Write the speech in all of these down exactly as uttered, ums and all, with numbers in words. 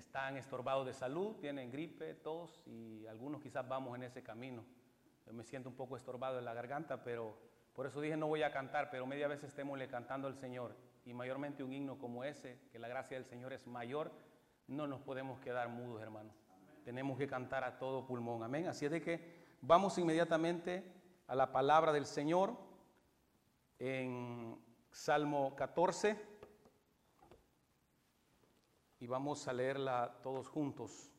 están estorbados de salud, tienen gripe, tos y algunos quizás vamos en ese camino. Yo me siento un poco estorbado en la garganta, pero por eso dije no voy a cantar, pero media vez estémosle cantando al Señor y mayormente un himno como ese, que la gracia del Señor es mayor, no nos podemos quedar mudos, hermanos. Tenemos que cantar a todo pulmón, amén. Así es de que vamos inmediatamente a la palabra del Señor en Salmo catorce y vamos a leerla todos juntos.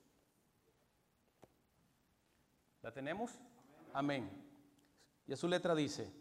¿La tenemos? Amén. Y a su letra dice: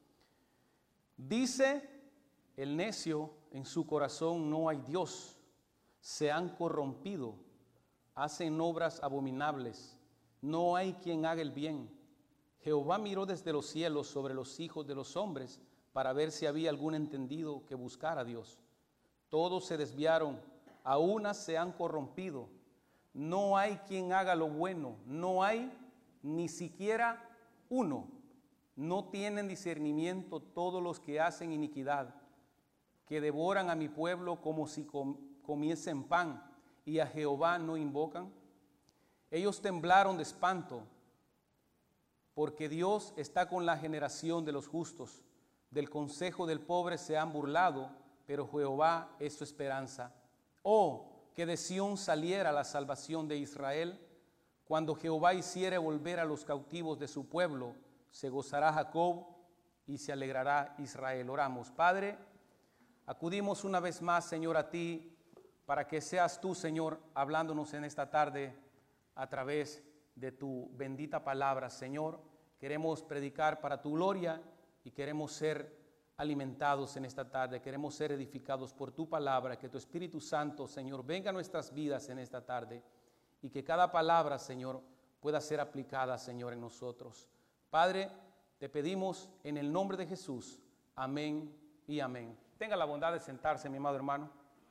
dice el necio en su corazón, no hay Dios, se han corrompido, hacen obras abominables, no hay quien haga el bien. Jehová miró desde los cielos sobre los hijos de los hombres para ver si había algún entendido que buscara a Dios. Todos se desviaron, a unas se han corrompido. No hay quien haga lo bueno, no hay ni siquiera uno. No tienen discernimiento todos los que hacen iniquidad, que devoran a mi pueblo como si com- comiesen pan, y a Jehová no invocan. Ellos temblaron de espanto, porque Dios está con la generación de los justos. Del consejo del pobre se han burlado, pero Jehová es su esperanza. Oh, que de Sión saliera la salvación de Israel. Cuando Jehová hiciere volver a los cautivos de su pueblo, se gozará Jacob y se alegrará Israel. Oramos. Padre, acudimos una vez más, Señor, a ti, para que seas tú, Señor, hablándonos en esta tarde a través de tu bendita palabra, Señor. Queremos predicar para tu gloria y queremos ser alimentados en esta tarde, queremos ser edificados por tu palabra. Que tu Espíritu Santo, Señor, venga a nuestras vidas en esta tarde y que cada palabra, Señor, pueda ser aplicada, Señor, en nosotros. Padre, te pedimos en el nombre de Jesús, amén y amén. Tenga la bondad de sentarse, mi amado hermano.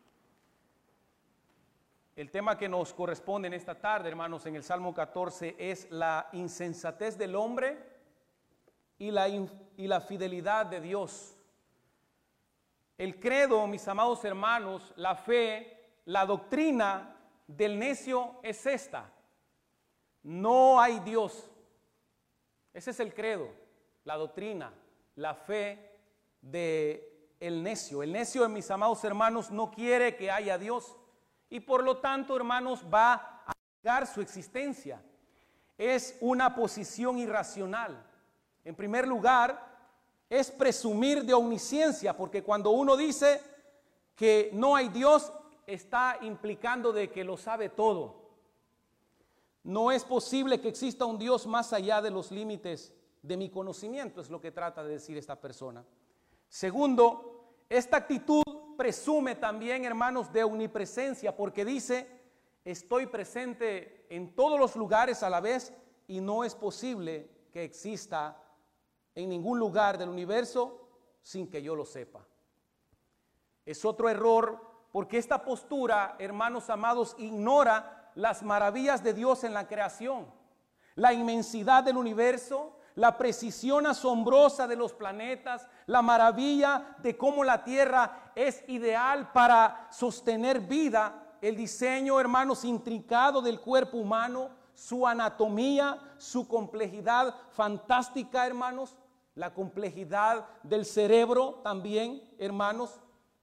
El tema que nos corresponde en esta tarde, hermanos, en el Salmo catorce es la insensatez del hombre y la, y la fidelidad de Dios. El credo, mis amados hermanos, la fe, la doctrina del necio es esta: no hay Dios. Ese es el credo, la doctrina, la fe del necio. El necio, mis amados hermanos, no quiere que haya Dios y por lo tanto, hermanos, va a negar su existencia. Es una posición irracional. En primer lugar, es presumir de omnisciencia, porque cuando uno dice que no hay Dios, está implicando de que lo sabe todo. No es posible que exista un Dios más allá de los límites de mi conocimiento, es lo que trata de decir esta persona. Segundo, esta actitud presume también, hermanos, de omnipresencia, porque dice: estoy presente en todos los lugares a la vez y no es posible que exista en ningún lugar del universo sin que yo lo sepa. Es otro error, porque esta postura, hermanos amados, ignora las maravillas de Dios en la creación, la inmensidad del universo, la precisión asombrosa de los planetas, la maravilla de cómo la tierra es ideal para sostener vida, el diseño, hermanos, intricado del cuerpo humano, su anatomía, su complejidad fantástica, hermanos, la complejidad del cerebro también, hermanos.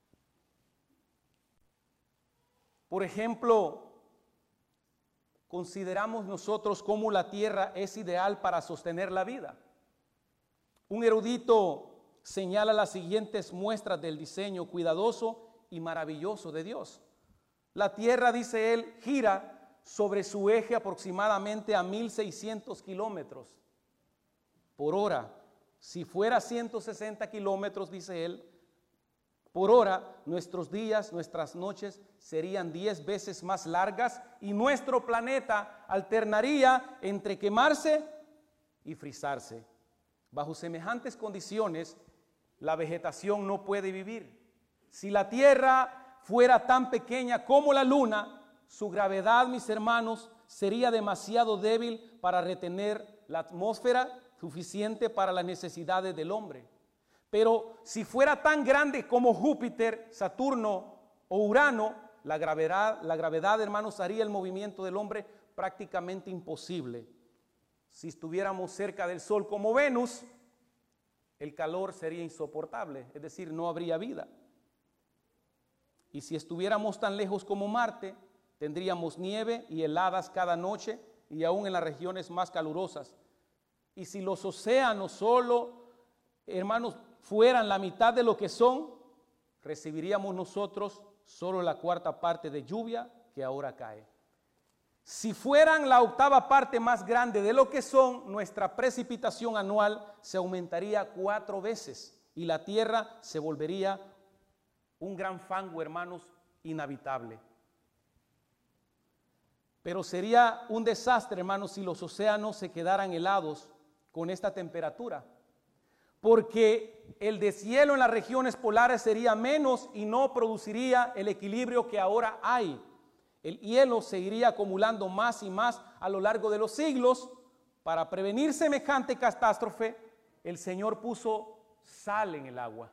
Por ejemplo, consideramos nosotros cómo la tierra es ideal para sostener la vida. Un erudito señala las siguientes muestras del diseño cuidadoso y maravilloso de Dios. La tierra, dice él, gira sobre su eje aproximadamente a mil seiscientos kilómetros por hora. Si fuera ciento sesenta kilómetros, dice él, por hora, nuestros días, nuestras noches serían diez veces más largas y nuestro planeta alternaría entre quemarse y frizarse. Bajo semejantes condiciones, la vegetación no puede vivir. Si la Tierra fuera tan pequeña como la Luna, su gravedad, mis hermanos, sería demasiado débil para retener la atmósfera suficiente para las necesidades del hombre. Pero si fuera tan grande como Júpiter, Saturno o Urano, la gravedad, la gravedad, hermanos, haría el movimiento del hombre prácticamente imposible. Si estuviéramos cerca del Sol como Venus, el calor sería insoportable, es decir, no habría vida. Y si estuviéramos tan lejos como Marte, tendríamos nieve y heladas cada noche y aún en las regiones más calurosas. Y si los océanos solo, hermanos, fueran la mitad de lo que son, recibiríamos nosotros solo la cuarta parte de lluvia que ahora cae. Si fueran la octava parte más grande de lo que son, nuestra precipitación anual se aumentaría cuatro veces y la tierra se volvería un gran fango, hermanos, inhabitable. Pero sería un desastre, hermanos, si los océanos se quedaran helados con esta temperatura, porque el deshielo en las regiones polares sería menos y no produciría el equilibrio que ahora hay. El hielo se iría acumulando más y más a lo largo de los siglos. Para prevenir semejante catástrofe, el Señor puso sal en el agua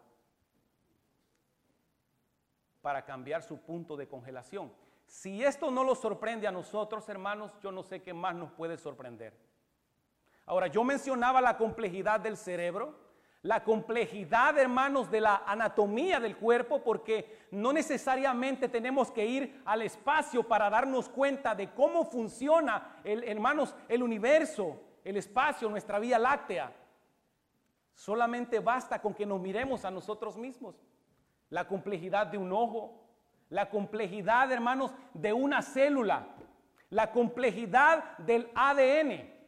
para cambiar su punto de congelación. Si esto no los sorprende a nosotros, hermanos, yo no sé qué más nos puede sorprender. Ahora, yo mencionaba la complejidad del cerebro, la complejidad, hermanos, de la anatomía del cuerpo, porque no necesariamente tenemos que ir al espacio para darnos cuenta de cómo funciona, el, hermanos, el universo, el espacio, nuestra Vía Láctea. Solamente basta con que nos miremos a nosotros mismos. La complejidad de un ojo, la complejidad, hermanos, de una célula, la complejidad del A D N.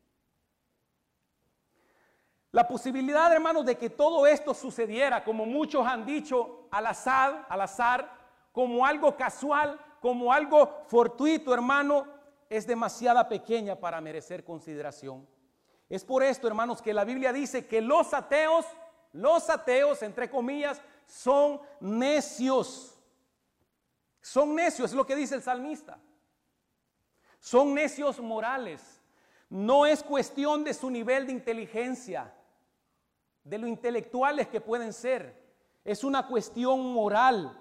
La posibilidad, hermanos, de que todo esto sucediera, como muchos han dicho, al azar, al azar, como algo casual, como algo fortuito, hermano, es demasiado pequeña para merecer consideración. Es por esto, hermanos, que la Biblia dice que los ateos, los ateos, entre comillas, son necios. Son necios, es lo que dice el salmista. Son necios morales. No es cuestión de su nivel de inteligencia, de lo intelectuales que pueden ser. Es una cuestión moral.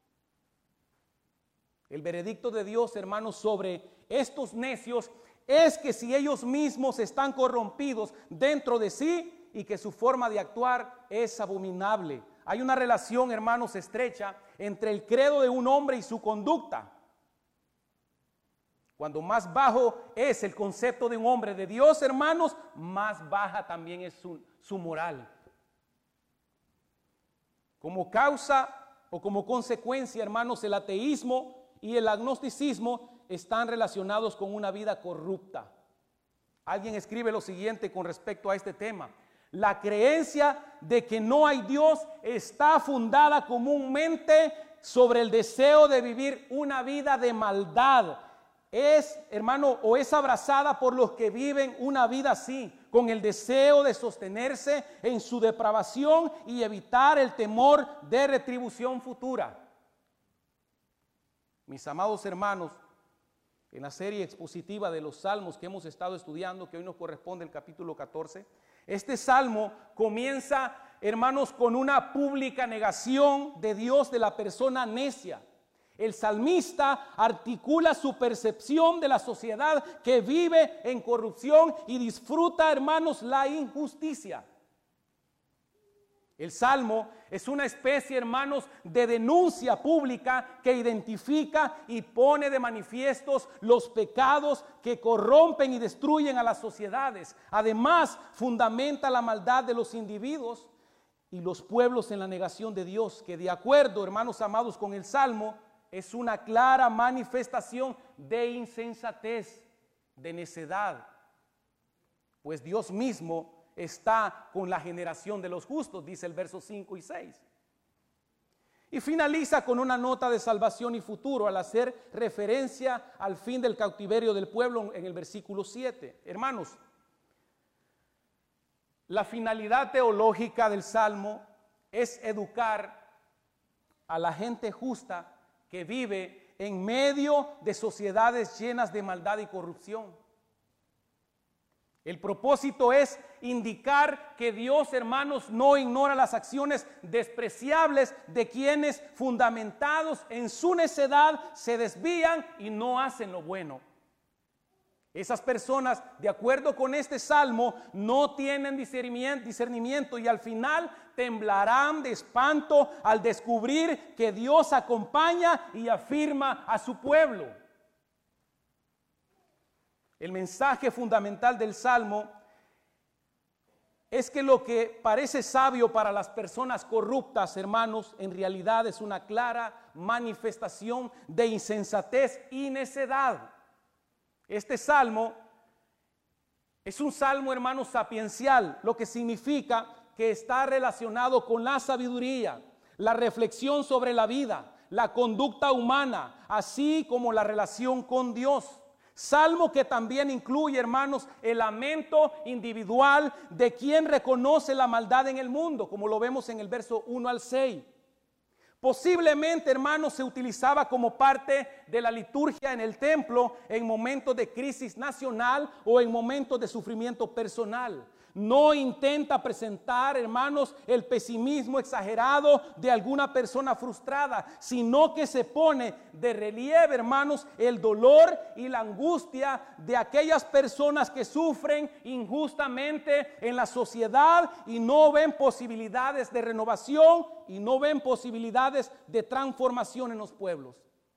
El veredicto de Dios, hermanos, sobre estos necios es que si ellos mismos están corrompidos dentro de sí y que su forma de actuar es abominable. Hay una relación, hermanos, estrecha entre el credo de un hombre y su conducta. Cuando más bajo es el concepto de un hombre de Dios, hermanos, más baja también es su, su moral. Como causa o como consecuencia, hermanos, el ateísmo y el agnosticismo están relacionados con una vida corrupta. Alguien escribe lo siguiente con respecto a este tema. La creencia de que no hay Dios está fundada comúnmente sobre el deseo de vivir una vida de maldad. Es, hermano, o es abrazada por los que viven una vida así, con el deseo de sostenerse en su depravación y evitar el temor de retribución futura. Mis amados hermanos, en la serie expositiva de los salmos que hemos estado estudiando, que hoy nos corresponde el capítulo catorce, este salmo comienza, hermanos, con una pública negación de Dios de la persona necia. El salmista articula su percepción de la sociedad que vive en corrupción y disfruta, hermanos, la injusticia. El salmo es una especie, hermanos, de denuncia pública que identifica y pone de manifiestos los pecados que corrompen y destruyen a las sociedades. Además, fundamenta la maldad de los individuos y los pueblos en la negación de Dios, que de acuerdo, hermanos amados, con el salmo, es una clara manifestación de insensatez, de necedad, pues Dios mismo está con la generación de los justos, dice el verso cinco y seis. Y finaliza con una nota de salvación y futuro al hacer referencia al fin del cautiverio del pueblo en el versículo siete. Hermanos, la finalidad teológica del Salmo es educar a la gente justa que vive en medio de sociedades llenas de maldad y corrupción. El propósito es indicar que Dios, hermanos, no ignora las acciones despreciables de quienes, fundamentados en su necedad, se desvían y no hacen lo bueno. Esas personas, de acuerdo con este salmo, no tienen discernimiento, discernimiento y al final temblarán de espanto al descubrir que Dios acompaña y afirma a su pueblo. El mensaje fundamental del salmo es que lo que parece sabio para las personas corruptas, hermanos, en realidad es una clara manifestación de insensatez y necedad. Este salmo es un salmo, hermanos, sapiencial, lo que significa que está relacionado con la sabiduría, la reflexión sobre la vida, la conducta humana, así como la relación con Dios. Salmo que también incluye, hermanos, el lamento individual de quien reconoce la maldad en el mundo, como lo vemos en el verso uno al seis. Posiblemente, hermanos, se utilizaba como parte de la liturgia en el templo en momentos de crisis nacional o en momentos de sufrimiento personal. No intenta presentar, hermanos, el pesimismo exagerado de alguna persona frustrada, sino que se pone de relieve, hermanos, el dolor y la angustia de aquellas personas que sufren injustamente en la sociedad y no ven posibilidades de renovación y no ven posibilidades de transformación en los pueblos.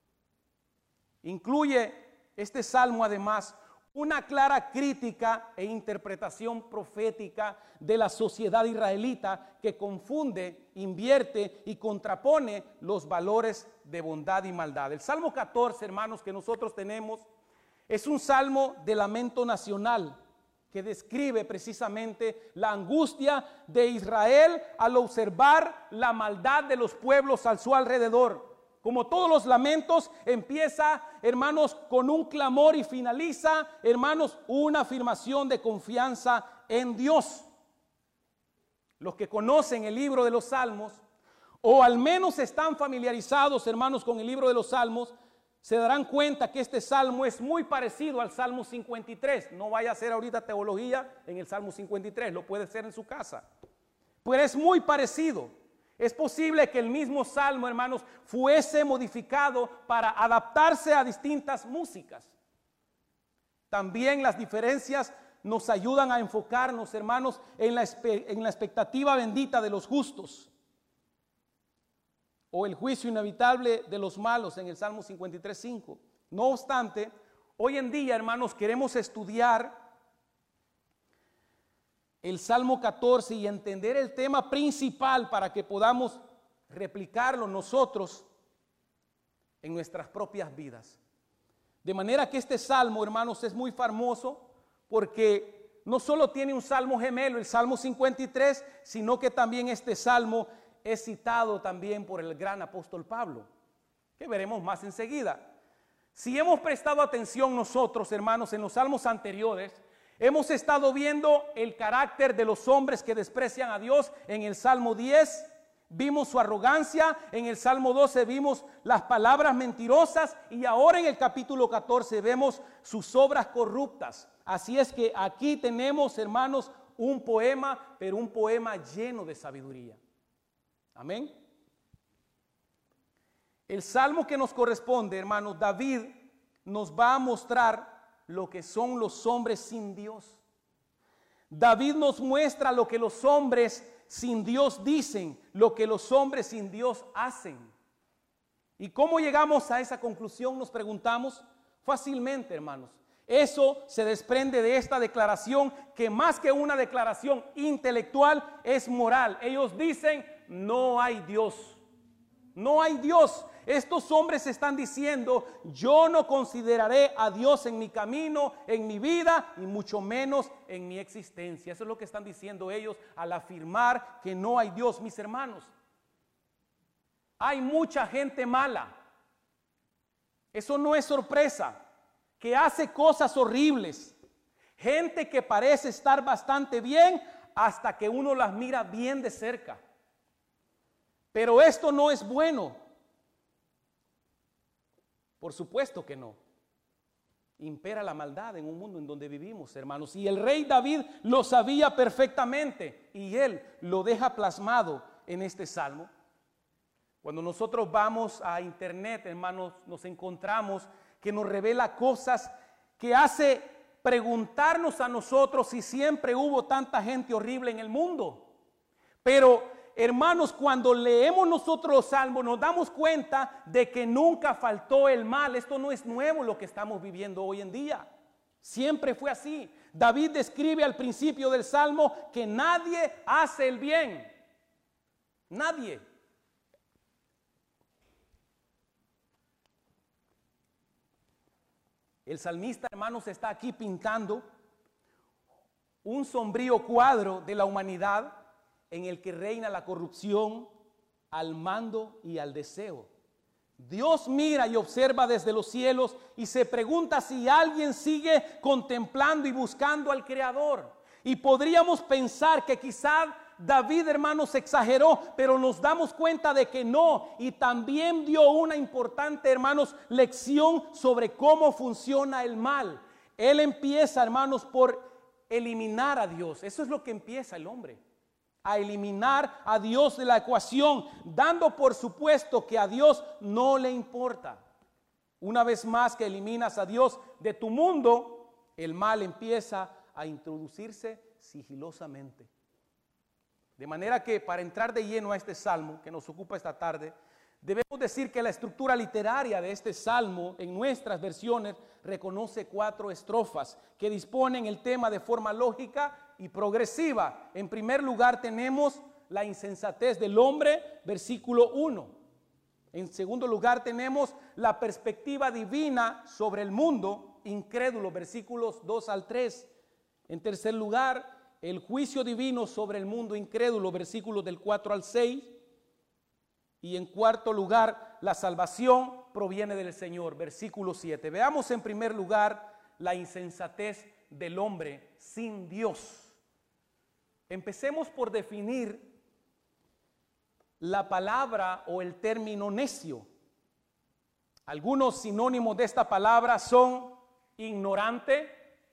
Incluye este salmo además una clara crítica e interpretación profética de la sociedad israelita que confunde, invierte y contrapone los valores de bondad y maldad. El Salmo catorce, hermanos, que nosotros tenemos, es un salmo de lamento nacional que describe precisamente la angustia de Israel al observar la maldad de los pueblos a su alrededor. Como todos los lamentos, empieza, hermanos, con un clamor y finaliza, hermanos, una afirmación de confianza en Dios. Los que conocen el libro de los Salmos, o al menos están familiarizados, hermanos, con el libro de los Salmos, se darán cuenta que este salmo es muy parecido al Salmo cincuenta y tres. No vaya a hacer ahorita teología en el Salmo cincuenta y tres, lo puede hacer en su casa. Pero es muy parecido. Es posible que el mismo salmo, hermanos, fuese modificado para adaptarse a distintas músicas. También las diferencias nos ayudan a enfocarnos, hermanos, en la, en la expectativa bendita de los justos o el juicio inevitable de los malos en el Salmo cincuenta y tres, cinco. No obstante, hoy en día, hermanos, queremos estudiar el Salmo catorce y entender el tema principal para que podamos replicarlo nosotros en nuestras propias vidas. De manera que este salmo, hermanos, es muy famoso porque no solo tiene un salmo gemelo, el Salmo cincuenta y tres, sino que también este salmo es citado también por el gran apóstol Pablo, que veremos más enseguida. Si hemos prestado atención nosotros, hermanos, en los salmos anteriores, hemos estado viendo el carácter de los hombres que desprecian a Dios. En el Salmo diez vimos su arrogancia, en el Salmo doce vimos las palabras mentirosas y ahora en el capítulo catorce vemos sus obras corruptas. Así es que aquí tenemos, hermanos, un poema, pero un poema lleno de sabiduría. Amén. El salmo que nos corresponde, hermanos, David nos va a mostrar lo que son los hombres sin Dios. David nos muestra lo que los hombres sin Dios dicen, lo que los hombres sin Dios hacen. ¿Y cómo llegamos a esa conclusión? Nos preguntamos fácilmente, hermanos. Eso se desprende de esta declaración que más que una declaración intelectual es moral. Ellos dicen, no hay Dios. No hay Dios. Estos hombres están diciendo, yo no consideraré a Dios en mi camino, en mi vida, y mucho menos en mi existencia. Eso es lo que están diciendo ellos al afirmar que no hay Dios, mis hermanos. Hay mucha gente mala. Eso no es sorpresa, que hace cosas horribles. Gente que parece estar bastante bien hasta que uno las mira bien de cerca. Pero esto no es bueno. Por supuesto que no. Impera la maldad en un mundo en donde vivimos, hermanos. Y el rey David lo sabía perfectamente y él lo deja plasmado en este salmo. Cuando nosotros vamos a internet, hermanos, nos encontramos que nos revela cosas que hace preguntarnos a nosotros si siempre hubo tanta gente horrible en el mundo. Pero, hermanos, cuando leemos nosotros los salmos nos damos cuenta de que nunca faltó el mal. Esto no es nuevo lo que estamos viviendo hoy en día. Siempre fue así. David describe al principio del salmo que nadie hace el bien. Nadie. El salmista, hermanos, está aquí pintando un sombrío cuadro de la humanidad en el que reina la corrupción, al mando y al deseo. Dios mira y observa desde los cielos y se pregunta si alguien sigue contemplando y buscando al Creador. Y podríamos pensar que quizá David, hermanos, exageró, pero nos damos cuenta de que no. Y también dio una importante, hermanos, lección sobre cómo funciona el mal. Él empieza, hermanos, por eliminar a Dios. Eso es lo que empieza el hombre, a eliminar a Dios de la ecuación, dando por supuesto que a Dios no le importa. Una vez más que eliminas a Dios de tu mundo, el mal empieza a introducirse sigilosamente. De manera que para entrar de lleno a este salmo que nos ocupa esta tarde, debemos decir que la estructura literaria de este salmo en nuestras versiones reconoce cuatro estrofas que disponen el tema de forma lógica y progresiva. En primer lugar tenemos la insensatez del hombre, versículo uno. En segundo lugar tenemos la perspectiva divina sobre el mundo, incrédulo, versículos dos al tres. En tercer lugar, el juicio divino sobre el mundo incrédulo, versículos del cuatro al seis. Y en cuarto lugar, la salvación proviene del Señor, versículo siete. Veamos en primer lugar la insensatez del hombre sin Dios. Empecemos por definir la palabra o el término necio. Algunos sinónimos de esta palabra son ignorante,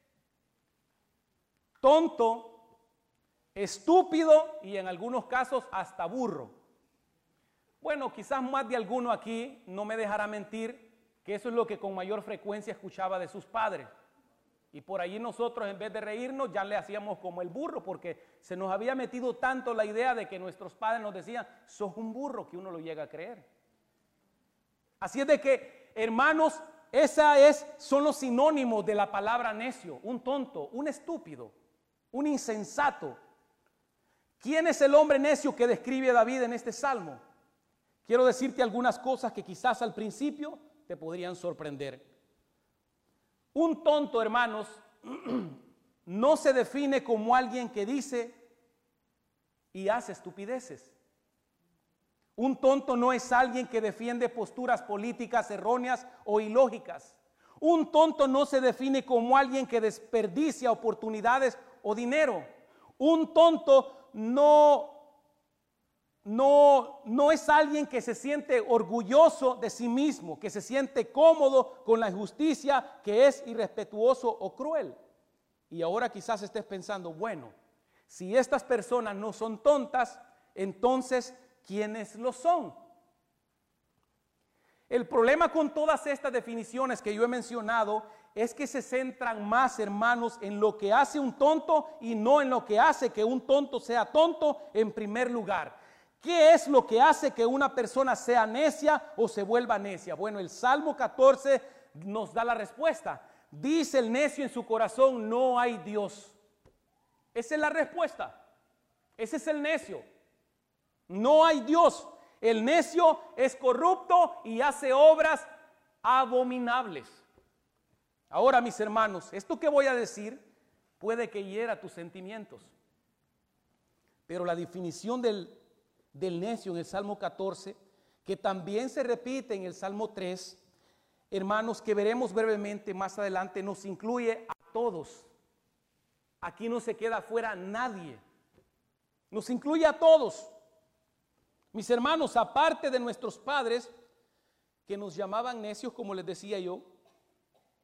tonto, estúpido y en algunos casos hasta burro. Bueno, quizás más de alguno aquí no me dejará mentir que eso es lo que con mayor frecuencia escuchaba de sus padres. Y por allí nosotros, en vez de reírnos, ya le hacíamos como el burro, porque se nos había metido tanto la idea de que nuestros padres nos decían, sos un burro, que uno lo llega a creer. Así es de que, hermanos, esa es, son los sinónimos de la palabra necio: un tonto, un estúpido, un insensato. ¿Quién es el hombre necio que describe David en este salmo? Quiero decirte algunas cosas que quizás al principio te podrían sorprender. Un tonto, hermanos, no se define como alguien que dice y hace estupideces. Un tonto no es alguien que defiende posturas políticas erróneas o ilógicas. Un tonto no se define como alguien que desperdicia oportunidades o dinero. Un tonto no No, no es alguien que se siente orgulloso de sí mismo, que se siente cómodo con la injusticia, que es irrespetuoso o cruel. Y ahora quizás estés pensando, bueno, si estas personas no son tontas, entonces, ¿quiénes lo son? El problema con todas estas definiciones que yo he mencionado es que se centran más, hermanos, en lo que hace un tonto y no en lo que hace que un tonto sea tonto en primer lugar. ¿Qué es lo que hace que una persona sea necia o se vuelva necia? Bueno, el Salmo catorce nos da la respuesta. Dice el necio en su corazón, no hay Dios. Esa es la respuesta. Ese es el necio. No hay Dios. El necio es corrupto y hace obras abominables. Ahora, mis hermanos, esto que voy a decir puede que hiera tus sentimientos. Pero la definición del del necio en el Salmo catorce, que también se repite en el Salmo tres, hermanos, que veremos brevemente más adelante, nos incluye a todos. Aquí no se queda fuera nadie. Nos incluye a todos. Mis hermanos, aparte de nuestros padres, que nos llamaban necios, como les decía yo,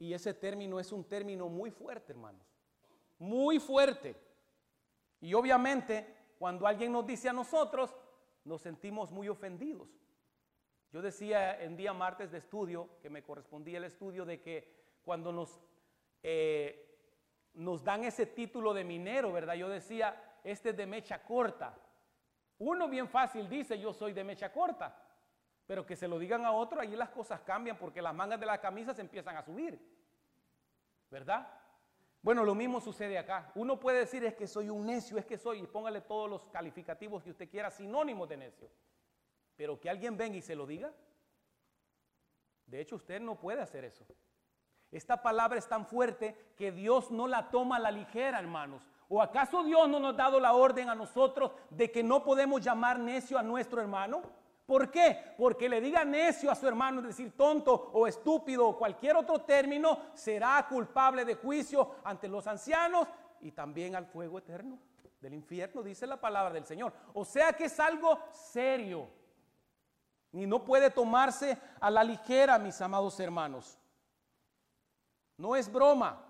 Y ese término es un término muy fuerte, hermanos. Muy fuerte. Y obviamente, cuando alguien nos dice a nosotros, nos sentimos muy ofendidos. Yo decía en día martes de estudio, que me correspondía el estudio, de que cuando nos, eh, nos dan ese título de minero, ¿verdad? Yo decía, este es de mecha corta. Uno bien fácil dice, yo soy de mecha corta. Pero que se lo digan a otro, ahí las cosas cambian porque las mangas de la camisa se empiezan a subir, ¿verdad? Bueno, lo mismo sucede acá. Uno puede decir, es que soy un necio, es que soy, y póngale todos los calificativos que usted quiera, sinónimos de necio. Pero que alguien venga y se lo diga, de hecho usted no puede hacer eso. Esta palabra es tan fuerte que Dios no la toma a la ligera, hermanos. ¿O acaso Dios no nos ha dado la orden a nosotros de que no podemos llamar necio a nuestro hermano? ¿Por qué? Porque le diga necio a su hermano, es decir, tonto o estúpido o cualquier otro término, será culpable de juicio ante los ancianos y también al fuego eterno del infierno, dice la palabra del Señor. O sea que es algo serio y no puede tomarse a la ligera, mis amados hermanos. No es broma.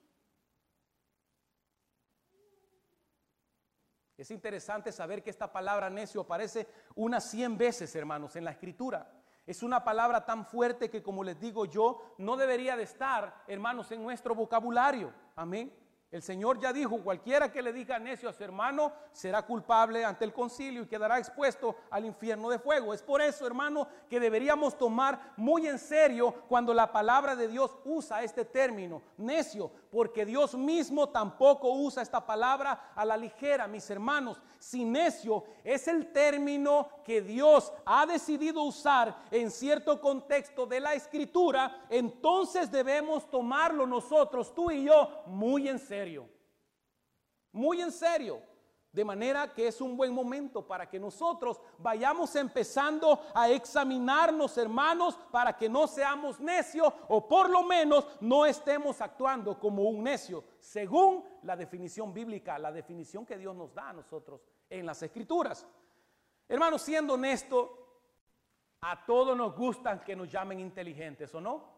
Es interesante saber que esta palabra necio aparece unas cien veces, hermanos, en la Escritura. Es una palabra tan fuerte que, como les digo yo, no debería de estar, hermanos, en nuestro vocabulario. Amén. El Señor ya dijo, cualquiera que le diga necio a su hermano será culpable ante el concilio y quedará expuesto al infierno de fuego. Es por eso, hermano, que deberíamos tomar muy en serio cuando la palabra de Dios usa este término, necio, porque Dios mismo tampoco usa esta palabra a la ligera, mis hermanos. Si necio es el término que Dios ha decidido usar en cierto contexto de la Escritura, entonces debemos tomarlo nosotros, tú y yo, muy en serio. Muy en serio. De manera que es un buen momento para que nosotros vayamos empezando a examinarnos, hermanos, para que no seamos necios o por lo menos no estemos actuando como un necio, según la definición bíblica, la definición que Dios nos da a nosotros en las Escrituras. Hermanos, siendo honesto, a todos nos gustan que nos llamen inteligentes, ¿o no?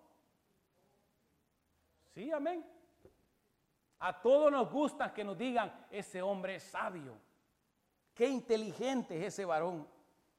Sí, amén. A todos nos gusta que nos digan, ese hombre es sabio. Qué inteligente es ese varón.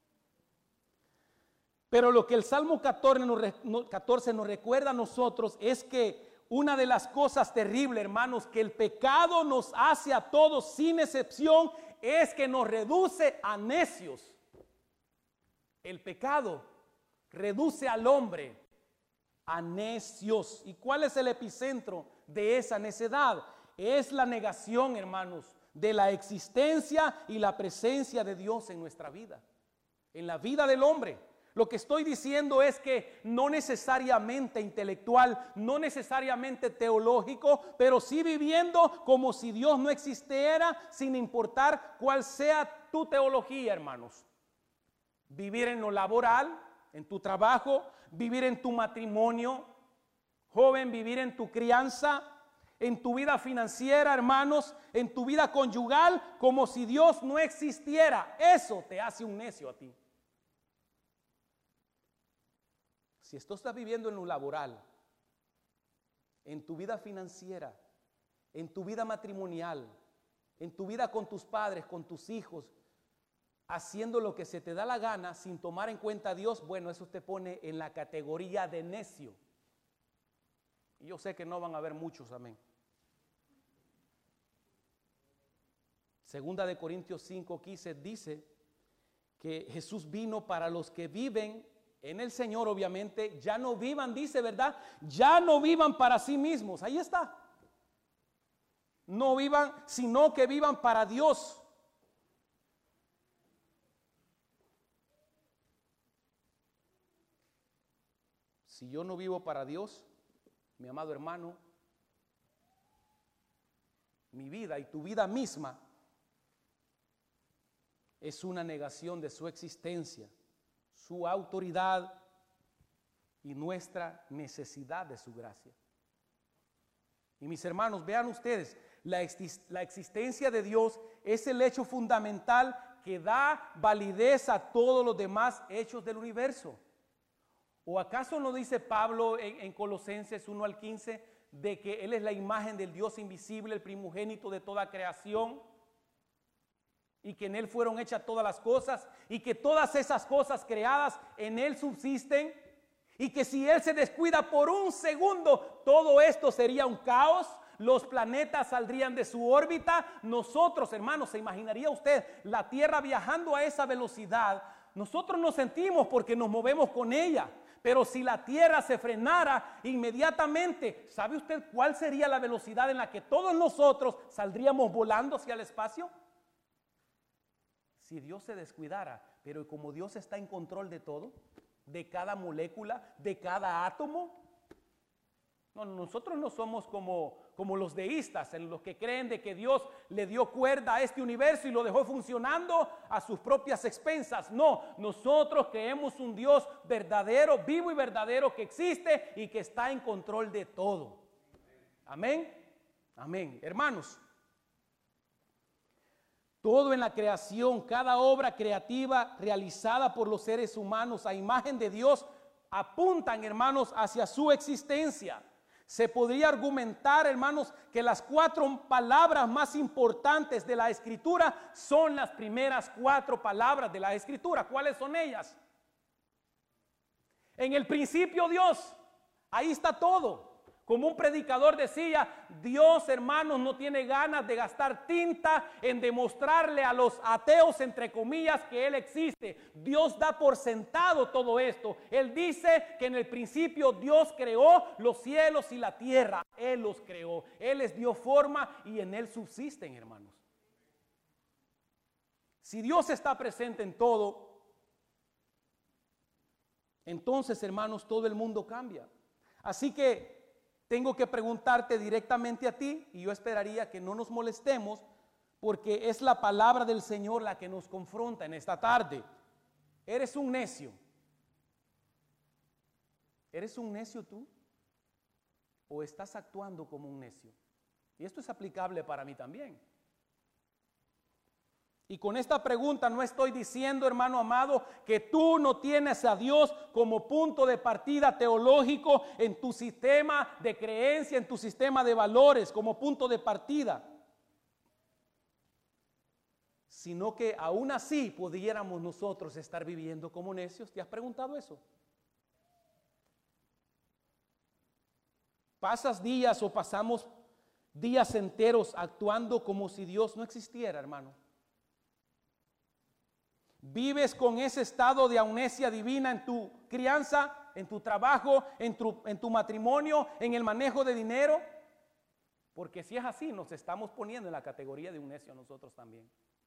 Pero lo que el Salmo catorce nos recuerda a nosotros es que una de las cosas terribles, hermanos, que el pecado nos hace a todos sin excepción, es que nos reduce a necios. El pecado reduce al hombre a necios. ¿Y cuál es el epicentro de esa necedad? Es la negación, hermanos, de la existencia y la presencia de Dios en nuestra vida, en la vida del hombre. Lo que estoy diciendo es que no necesariamente intelectual, no necesariamente teológico, pero sí viviendo como si Dios no existiera, sin importar cuál sea tu teología, hermanos. Vivir en lo laboral, en tu trabajo, vivir en tu matrimonio, joven, vivir en tu crianza, en tu vida financiera, hermanos, en tu vida conyugal, como si Dios no existiera. Eso te hace un necio a ti. Si tú estás viviendo en lo laboral, en tu vida financiera, en tu vida matrimonial, en tu vida con tus padres, con tus hijos, haciendo lo que se te da la gana sin tomar en cuenta a Dios, bueno, eso te pone en la categoría de necio. Y yo sé que no van a haber muchos, amén. Segunda de Corintios cinco quince dice que Jesús vino para los que viven en el Señor, obviamente, ya no vivan, dice, ¿verdad? Ya no vivan para sí mismos, ahí está. No vivan, sino que vivan para Dios. Si yo no vivo para Dios, mi amado hermano, mi vida y tu vida misma es una negación de su existencia, su autoridad y nuestra necesidad de su gracia. Y mis hermanos, vean ustedes, la, exist- la existencia de Dios es el hecho fundamental que da validez a todos los demás hechos del universo. ¿O acaso no dice Pablo en, en Colosenses uno al quince de que Él es la imagen del Dios invisible, el primogénito de toda creación? Y que en Él fueron hechas todas las cosas, y que todas esas cosas creadas en Él subsisten, y que si Él se descuida por un segundo, todo esto sería un caos. Los planetas saldrían de su órbita. Nosotros, hermanos, ¿se imaginaría usted la Tierra viajando a esa velocidad? Nosotros nos sentimos porque nos movemos con ella. Pero si la Tierra se frenara inmediatamente, ¿sabe usted cuál sería la velocidad en la que todos nosotros saldríamos volando hacia el espacio? Si Dios se descuidara, pero como Dios está en control de todo, de cada molécula, de cada átomo. No, nosotros no somos como, como los deístas, en los que creen de que Dios le dio cuerda a este universo y lo dejó funcionando a sus propias expensas. No, nosotros creemos un Dios verdadero, vivo y verdadero, que existe y que está en control de todo. Amén. Amén. Hermanos, todo en la creación, cada obra creativa realizada por los seres humanos a imagen de Dios, apuntan, hermanos, hacia su existencia. Se podría argumentar, hermanos, que las cuatro palabras más importantes de la Escritura son las primeras cuatro palabras de la Escritura. ¿Cuáles son ellas? En el principio Dios, ahí está todo. Como un predicador decía, Dios, hermanos, no tiene ganas de gastar tinta en demostrarle a los ateos, entre comillas, que Él existe. Dios da por sentado todo esto. Él dice que en el principio Dios creó los cielos y la tierra. Él los creó. Él les dio forma y en Él subsisten, hermanos. Si Dios está presente en todo, entonces, hermanos, todo el mundo cambia. Así que tengo que preguntarte directamente a ti, y yo esperaría que no nos molestemos, porque es la palabra del Señor la que nos confronta en esta tarde. ¿Eres un necio? ¿Eres un necio tú? ¿O estás actuando como un necio? Y esto es aplicable para mí también. Y con esta pregunta no estoy diciendo, hermano amado, que tú no tienes a Dios como punto de partida teológico en tu sistema de creencia, en tu sistema de valores, como punto de partida. Sino que aún así pudiéramos nosotros estar viviendo como necios. ¿Te has preguntado eso? ¿Pasas días o pasamos días enteros actuando como si Dios no existiera, hermano? ¿Vives con ese estado de amnesia divina en tu crianza, en tu trabajo, en tu, en tu matrimonio, en el manejo de dinero? Porque si es así, nos estamos poniendo en la categoría de un necio nosotros también.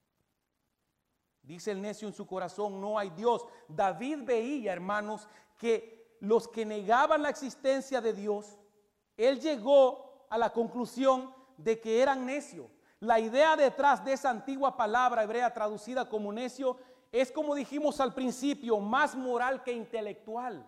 Dice el necio en su corazón, no hay Dios. David veía, hermanos, que los que negaban la existencia de Dios, él llegó a la conclusión de que eran necios. La idea detrás de esa antigua palabra hebrea traducida como necio es, como dijimos al principio, más moral que intelectual.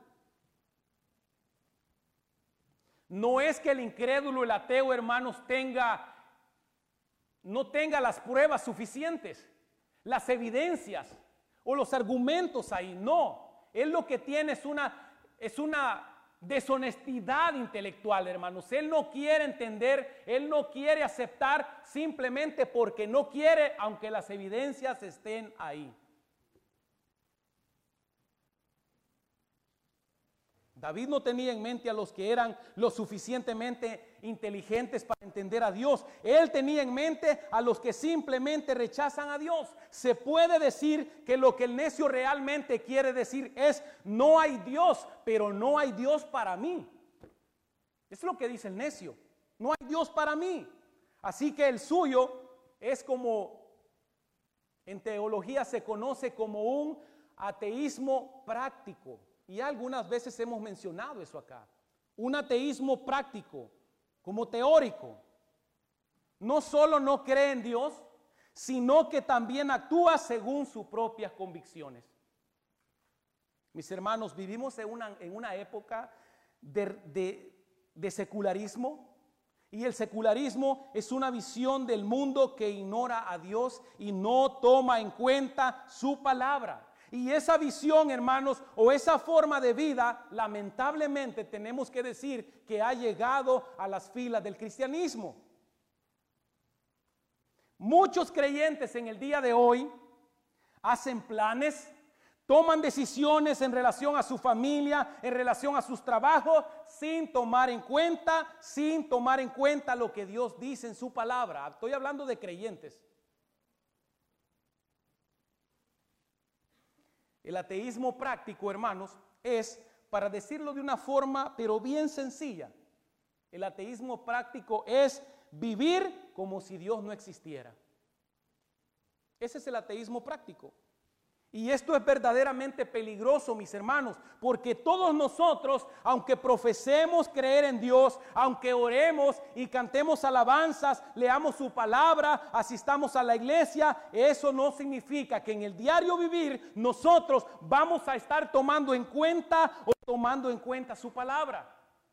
No es que el incrédulo, el ateo, hermanos, tenga, no tenga las pruebas suficientes, las evidencias o los argumentos ahí. No, él lo que tiene es una, es una deshonestidad intelectual, hermanos. Él no quiere entender, él no quiere aceptar simplemente porque no quiere, aunque las evidencias estén ahí. David no tenía en mente a los que eran lo suficientemente inteligentes para entender a Dios. Él tenía en mente a los que simplemente rechazan a Dios. Se puede decir que lo que el necio realmente quiere decir es: no hay Dios, pero no hay Dios para mí. Es lo que dice el necio. No hay Dios para mí. Así que el suyo es como, en teología se conoce como un ateísmo práctico. Y algunas veces hemos mencionado eso acá. Un ateísmo práctico, como teórico. No solo no cree en Dios, sino que también actúa según sus propias convicciones. Mis hermanos, vivimos en una, en una época de, de, de secularismo. Y el secularismo es una visión del mundo que ignora a Dios y no toma en cuenta su palabra. Y esa visión, hermanos, o esa forma de vida, lamentablemente tenemos que decir que ha llegado a las filas del cristianismo. Muchos creyentes en el día de hoy hacen planes, toman decisiones en relación a su familia, en relación a sus trabajos, sin tomar en cuenta, sin tomar en cuenta lo que Dios dice en su palabra. Estoy hablando de creyentes. El ateísmo práctico, hermanos, es, para decirlo de una forma, pero bien sencilla, el ateísmo práctico es vivir como si Dios no existiera. Ese es el ateísmo práctico. Y esto es verdaderamente peligroso, mis hermanos, porque todos nosotros, aunque profesemos creer en Dios, aunque oremos y cantemos alabanzas, leamos su palabra, asistamos a la iglesia, eso no significa que en el diario vivir nosotros vamos a estar tomando en cuenta o tomando en cuenta su palabra.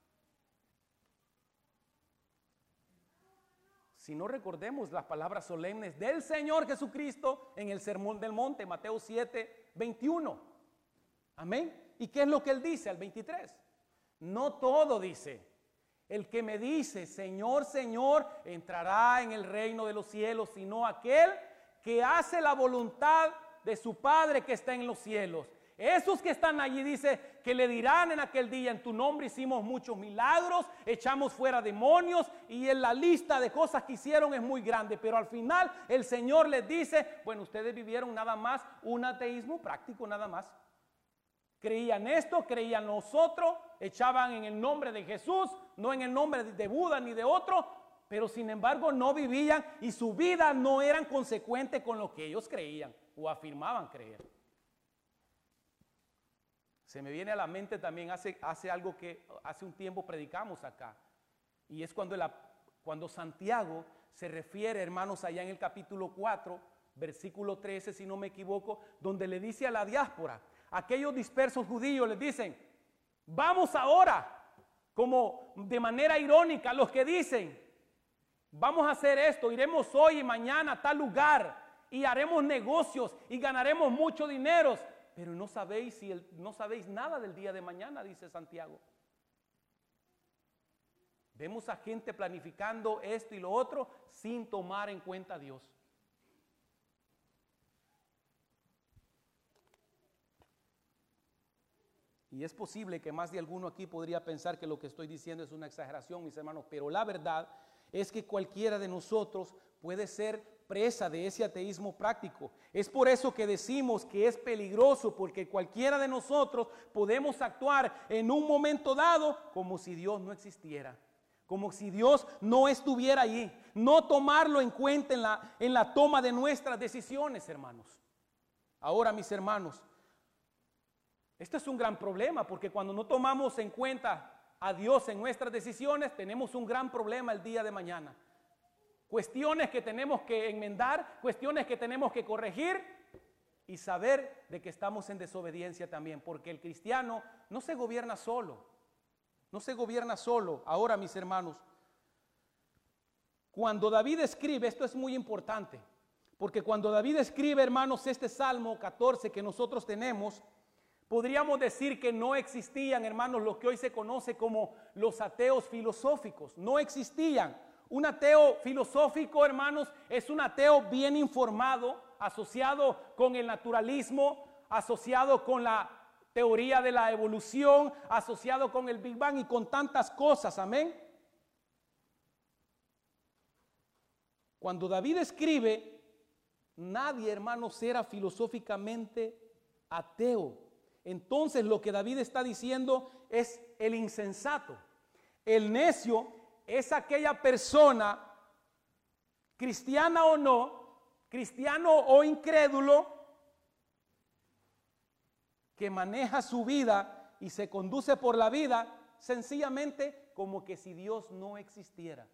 Si no, recordemos las palabras solemnes del Señor Jesucristo en el Sermón del Monte, Mateo siete, veintiuno. Amén. ¿Y qué es lo que Él dice al veintitrés? No todo dice. El que me dice, Señor, Señor, entrará en el reino de los cielos, sino aquel que hace la voluntad de su Padre que está en los cielos. Esos que están allí, dice, que le dirán en aquel día, en tu nombre hicimos muchos milagros, echamos fuera demonios, y en la lista de cosas que hicieron es muy grande. Pero al final el Señor les dice, bueno, ustedes vivieron nada más un ateísmo práctico, nada más. Creían esto, creían nosotros, echaban en el nombre de Jesús, no en el nombre de Buda ni de otro, pero sin embargo no vivían y su vida no era consecuente con lo que ellos creían o afirmaban creer. Se me viene a la mente también hace, hace algo que hace un tiempo predicamos acá. Y es cuando, la, cuando Santiago se refiere, hermanos, allá en el capítulo cuatro, versículo trece, si no me equivoco, donde le dice a la diáspora, aquellos dispersos judíos les dicen, vamos ahora, como de manera irónica, los que dicen, vamos a hacer esto, iremos hoy y mañana a tal lugar y haremos negocios y ganaremos mucho dinero. Pero no sabéis, si el, no sabéis nada del día de mañana, dice Santiago. Vemos a gente planificando esto y lo otro sin tomar en cuenta a Dios. Y es posible que más de alguno aquí podría pensar que lo que estoy diciendo es una exageración, mis hermanos, pero la verdad es que cualquiera de nosotros puede ser presa de ese ateísmo práctico. Es por eso que decimos que es peligroso, porque cualquiera de nosotros podemos actuar en un momento dado como si Dios no existiera, como si Dios no estuviera allí, no tomarlo en cuenta en la, en la toma de nuestras decisiones, hermanos. Ahora, mis hermanos, este es un gran problema, porque cuando no tomamos en cuenta a Dios en nuestras decisiones, tenemos un gran problema el día de mañana. Cuestiones que tenemos que enmendar, cuestiones que tenemos que corregir y saber de que estamos en desobediencia también, porque el cristiano no se gobierna solo, no se gobierna solo. Ahora, mis hermanos, cuando David escribe, esto es muy importante, porque cuando David escribe, hermanos, este Salmo catorce que nosotros tenemos, podríamos decir que no existían, hermanos, lo que hoy se conoce como los ateos filosóficos, no existían. Un ateo filosófico, hermanos, es un ateo bien informado, asociado con el naturalismo, asociado con la teoría de la evolución, asociado con el Big Bang y con tantas cosas, amén. Cuando David escribe, nadie, hermanos, era filosóficamente ateo. Entonces lo que David está diciendo es el insensato, el necio. Es aquella persona, cristiana o no, cristiano o incrédulo, que maneja su vida y se conduce por la vida sencillamente como que si Dios no existiera.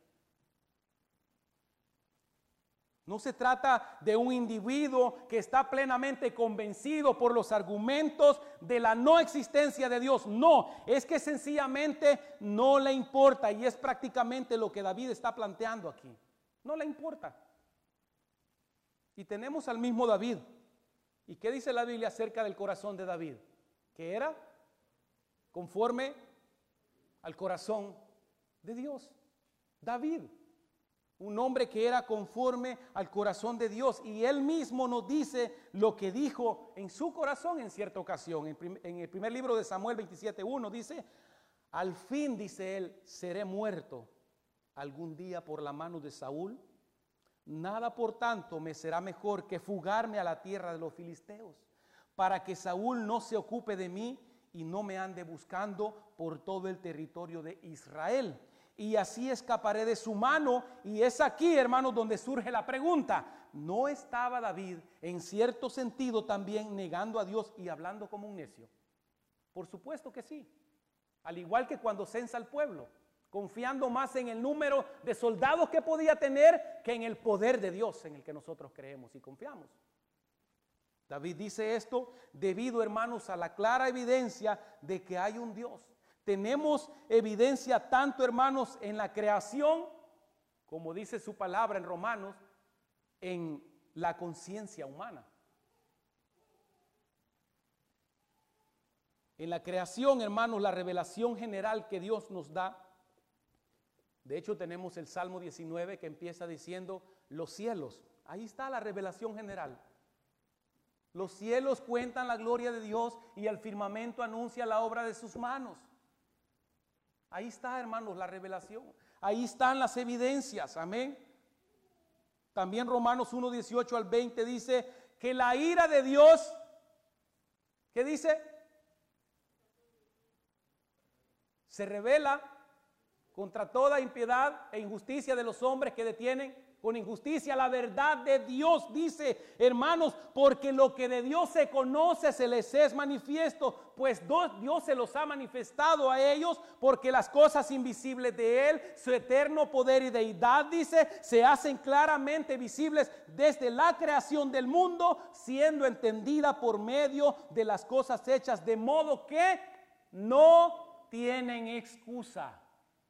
No se trata de un individuo que está plenamente convencido por los argumentos de la no existencia de Dios. No, es que sencillamente no le importa, y es prácticamente lo que David está planteando aquí. No le importa. Y tenemos al mismo David, ¿Y qué dice la Biblia acerca del corazón de David? Que era conforme al corazón de Dios. David, un hombre que era conforme al corazón de Dios, y él mismo nos dice lo que dijo en su corazón en cierta ocasión. En, prim, en el primer libro de Samuel veintisiete uno dice: al fin, dice él, seré muerto algún día por la mano de Saúl. Nada, por tanto, me será mejor que fugarme a la tierra de los filisteos, para que Saúl no se ocupe de mí y no me ande buscando por todo el territorio de Israel. Y así escaparé de su mano. Y es aquí, hermanos, donde surge la pregunta: ¿no estaba David en cierto sentido también negando a Dios y hablando como un necio? Por supuesto que sí. Al igual que cuando censa al pueblo, confiando más en el número de soldados que podía tener que en el poder de Dios en el que nosotros creemos y confiamos. David dice esto debido, hermanos, a la clara evidencia de que hay un Dios. Tenemos evidencia tanto, hermanos, en la creación, como dice su palabra en Romanos, en la conciencia humana. En la creación, hermanos, la revelación general que Dios nos da. De hecho, tenemos el Salmo diecinueve que empieza diciendo: los cielos. Ahí está la revelación general. Los cielos cuentan la gloria de Dios y el firmamento anuncia la obra de sus manos. Ahí está, hermanos, la revelación. Ahí están las evidencias. Amén. También Romanos uno, dieciocho al veinte dice que la ira de Dios, ¿qué dice? Se revela contra toda impiedad e injusticia de los hombres que detienen con injusticia la verdad de Dios. Dice, hermanos, porque lo que de Dios se conoce se les es manifiesto, pues Dios se los ha manifestado a ellos, porque las cosas invisibles de Él, su eterno poder y deidad, dice, se hacen claramente visibles desde la creación del mundo, siendo entendida por medio de las cosas hechas, de modo que no tienen excusa.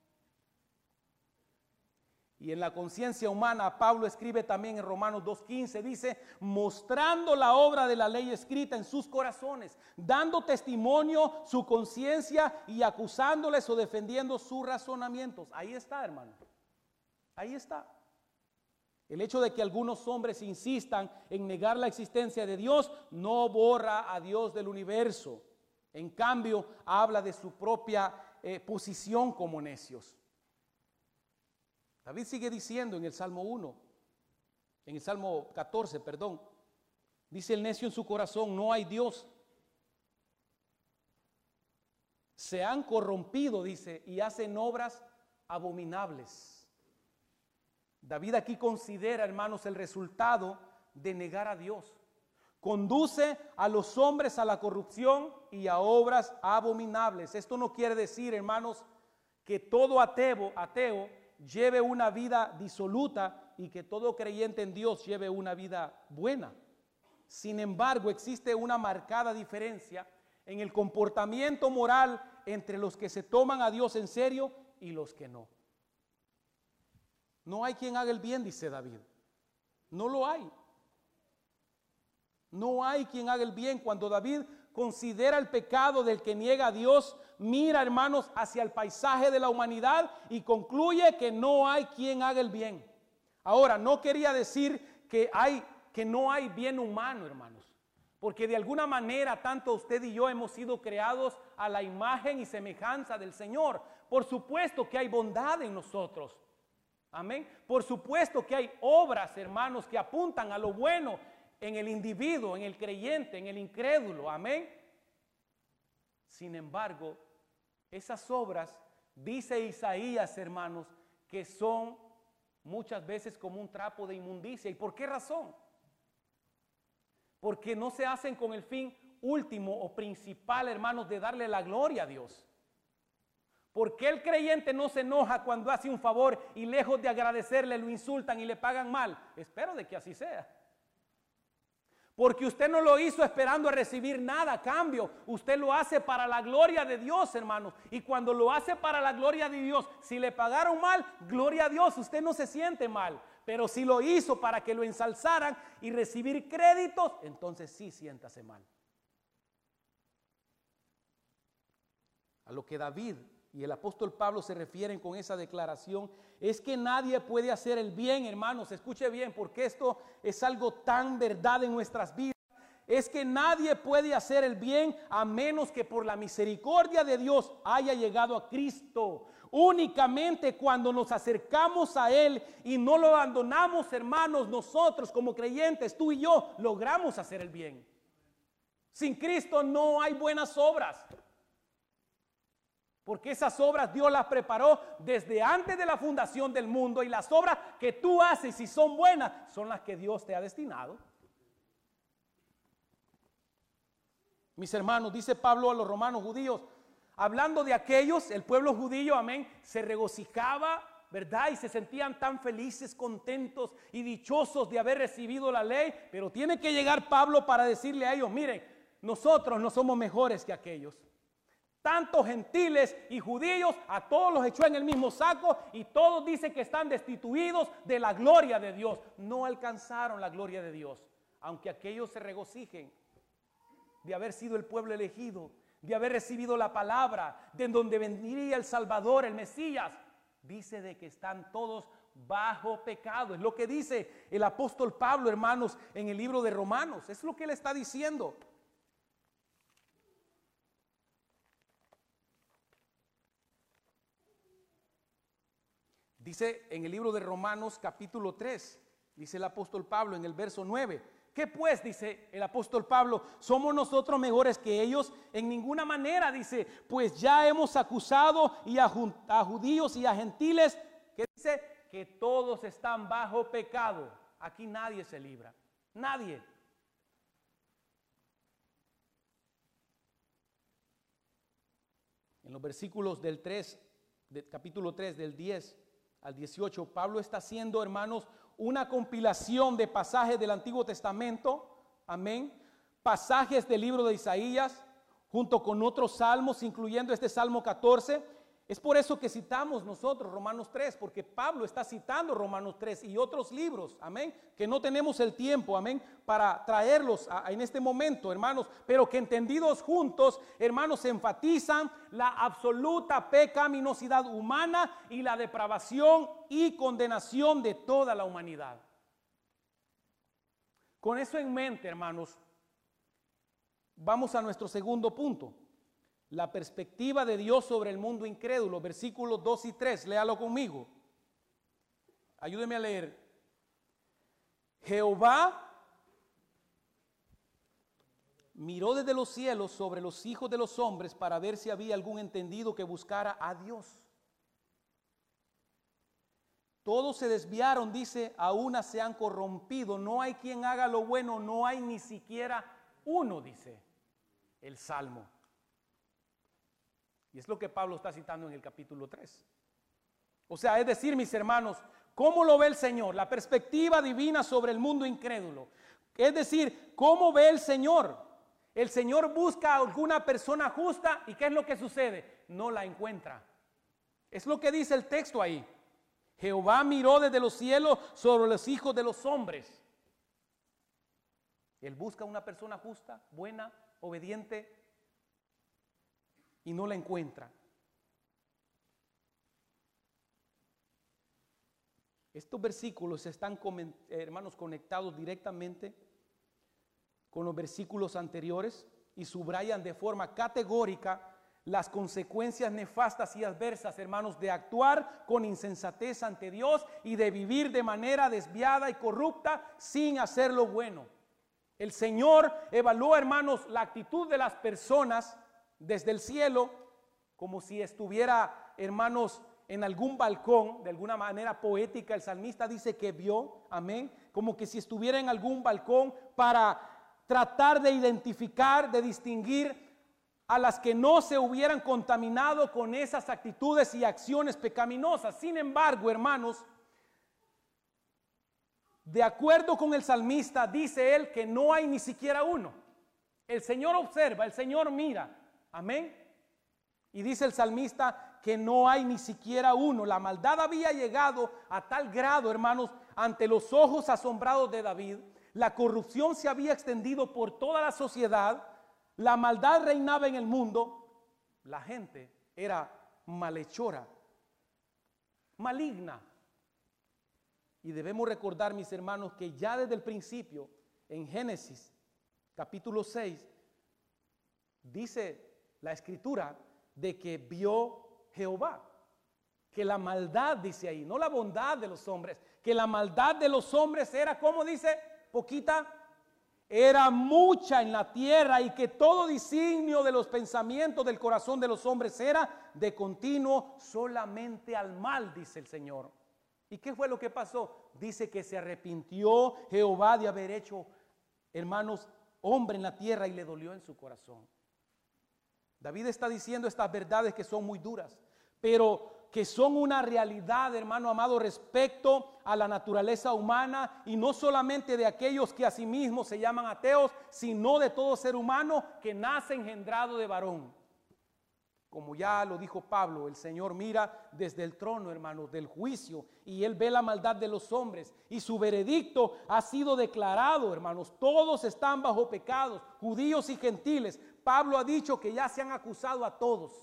Y en la conciencia humana, Pablo escribe también en Romanos dos quince, dice, mostrando la obra de la ley escrita en sus corazones, dando testimonio su conciencia y acusándoles o defendiendo sus razonamientos. Ahí está, hermano. Ahí está. El hecho de que algunos hombres insistan en negar la existencia de Dios no borra a Dios del universo. En cambio, habla de su propia eh, posición como necios. David sigue diciendo en el Salmo uno, en el Salmo catorce, perdón, dice el necio en su corazón, no hay Dios. Se han corrompido, dice, y hacen obras abominables. David aquí considera, hermanos, el resultado de negar a Dios. Conduce a los hombres a la corrupción y a obras abominables. Esto no quiere decir, hermanos, que todo ateo, ateo lleve una vida disoluta y que todo creyente en Dios lleve una vida buena. Sin embargo, existe una marcada diferencia en el comportamiento moral entre los que se toman a Dios en serio y los que no. No hay quien haga el bien, dice David. No lo hay. No hay quien haga el bien. Cuando David considera el pecado del que niega a Dios, mira, hermanos, hacia el paisaje de la humanidad y concluye que no hay quien haga el bien. Ahora, no quería decir que hay, que no hay bien humano, hermanos, porque de alguna manera tanto usted y yo hemos sido creados a la imagen y semejanza del Señor. Por supuesto que hay bondad en nosotros. Amén. Por supuesto que hay obras, hermanos, que apuntan a lo bueno en el individuo, en el creyente, en el incrédulo. Amén. Sin embargo, esas obras, dice Isaías, hermanos, que son muchas veces como un trapo de inmundicia. ¿Y por qué razón? Porque no se hacen con el fin último o principal, hermanos, de darle la gloria a Dios. ¿Por qué el creyente no se enoja cuando hace un favor y lejos de agradecerle lo insultan y le pagan mal? Espero de que así sea. Porque usted no lo hizo esperando a recibir nada a cambio. Usted lo hace para la gloria de Dios, hermanos. Y cuando lo hace para la gloria de Dios, si le pagaron mal, gloria a Dios, usted no se siente mal. Pero si lo hizo para que lo ensalzaran y recibir créditos, entonces sí siéntase mal. A lo que David y el apóstol Pablo se refieren con esa declaración es que nadie puede hacer el bien, hermanos. Escuche bien, porque esto es algo tan verdad en nuestras vidas. Es que nadie puede hacer el bien a menos que por la misericordia de Dios haya llegado a Cristo. Únicamente cuando nos acercamos a Él y no lo abandonamos, hermanos, nosotros como creyentes, tú y yo, logramos hacer el bien. Sin Cristo no hay buenas obras. Porque esas obras Dios las preparó desde antes de la fundación del mundo, y las obras que tú haces, si son buenas, son las que Dios te ha destinado. Mis hermanos, dice Pablo a los romanos judíos, hablando de aquellos, el pueblo judío, amén, se regocijaba, ¿verdad? Y se sentían tan felices, contentos y dichosos de haber recibido la ley. Pero tiene que llegar Pablo para decirle a ellos, miren, nosotros no somos mejores que aquellos. Tantos gentiles y judíos, a todos los echó en el mismo saco y todos dicen que están destituidos de la gloria de Dios. No alcanzaron la gloria de Dios, aunque aquellos se regocijen de haber sido el pueblo elegido, de haber recibido la palabra, de donde vendría el Salvador, el Mesías. Dice de que están todos bajo pecado. Es lo que dice el apóstol Pablo, hermanos, en el libro de Romanos. Es lo que él está diciendo. Dice en el libro de Romanos capítulo tres, dice el apóstol Pablo en el verso nueve. ¿Qué pues? Dice el apóstol Pablo, ¿somos nosotros mejores que ellos? En ninguna manera, dice, pues ya hemos acusado y a, a judíos y a gentiles, que dice que todos están bajo pecado. Aquí nadie se libra, nadie. En los versículos del tres, del capítulo tres, del diez al dieciocho, Pablo está haciendo, hermanos, una compilación de pasajes del Antiguo Testamento, amén, pasajes del libro de Isaías, junto con otros salmos, incluyendo este Salmo catorce. Es por eso que citamos nosotros Romanos tres, porque Pablo está citando Romanos tres y otros libros, amén, que no tenemos el tiempo, amén, para traerlos a, a, en este momento, hermanos, pero que entendidos juntos, hermanos, enfatizan la absoluta pecaminosidad humana y la depravación y condenación de toda la humanidad. Con eso en mente, hermanos, vamos a nuestro segundo punto. La perspectiva de Dios sobre el mundo incrédulo, versículos dos y tres, léalo conmigo. Ayúdeme a leer. Jehová miró desde los cielos sobre los hijos de los hombres para ver si había algún entendido que buscara a Dios. Todos se desviaron, dice, a una se han corrompido. No hay quien haga lo bueno, no hay ni siquiera uno, dice el Salmo. Y es lo que Pablo está citando en el capítulo tres. O sea, es decir, mis hermanos, ¿cómo lo ve el Señor? La perspectiva divina sobre el mundo incrédulo. Es decir, ¿cómo ve el Señor? El Señor busca a alguna persona justa y ¿qué es lo que sucede? No la encuentra. Es lo que dice el texto ahí. Jehová miró desde los cielos sobre los hijos de los hombres. Él busca una persona justa, buena, obediente, y no la encuentra. Estos versículos están, hermanos, conectados directamente con los versículos anteriores y subrayan de forma categórica las consecuencias nefastas y adversas, hermanos, de actuar con insensatez ante Dios y de vivir de manera desviada y corrupta sin hacer lo bueno. El Señor evalúa, hermanos, la actitud de las personas desde el cielo, como si estuviera, hermanos, en algún balcón. De alguna manera poética, el salmista dice que vio, amén, como que si estuviera en algún balcón para tratar de identificar, de distinguir a las que no se hubieran contaminado con esas actitudes y acciones pecaminosas. Sin embargo, hermanos, De acuerdo con el salmista, dice él que no hay ni siquiera uno. El Señor observa, el Señor mira. Amén. Y dice el salmista que no hay ni siquiera uno. La maldad había llegado a tal grado, hermanos, ante los ojos asombrados de David. La corrupción se había extendido por toda la sociedad. La maldad reinaba en el mundo. La gente era malhechora, maligna. Y debemos recordar, mis hermanos, que ya desde el principio, en Génesis capítulo seis, dice la escritura de que vio Jehová, que la maldad, dice ahí, no la bondad de los hombres, que la maldad de los hombres era, ¿cómo dice? Poquita, era mucha en la tierra, y que todo designio de los pensamientos del corazón de los hombres era de continuo solamente al mal, dice el Señor. ¿Y qué fue lo que pasó? Dice que se arrepintió Jehová de haber hecho, hermanos, hombre en la tierra, y le dolió en su corazón. David está diciendo estas verdades que son muy duras, pero que son una realidad, hermano amado, respecto a la naturaleza humana, y no solamente de aquellos que a sí mismos se llaman ateos, sino de todo ser humano que nace engendrado de varón. Como ya lo dijo Pablo, el Señor mira desde el trono, hermanos, del juicio, y Él ve la maldad de los hombres, y su veredicto ha sido declarado, hermanos. Todos están bajo pecados, judíos y gentiles. Pablo ha dicho que ya se han acusado a todos.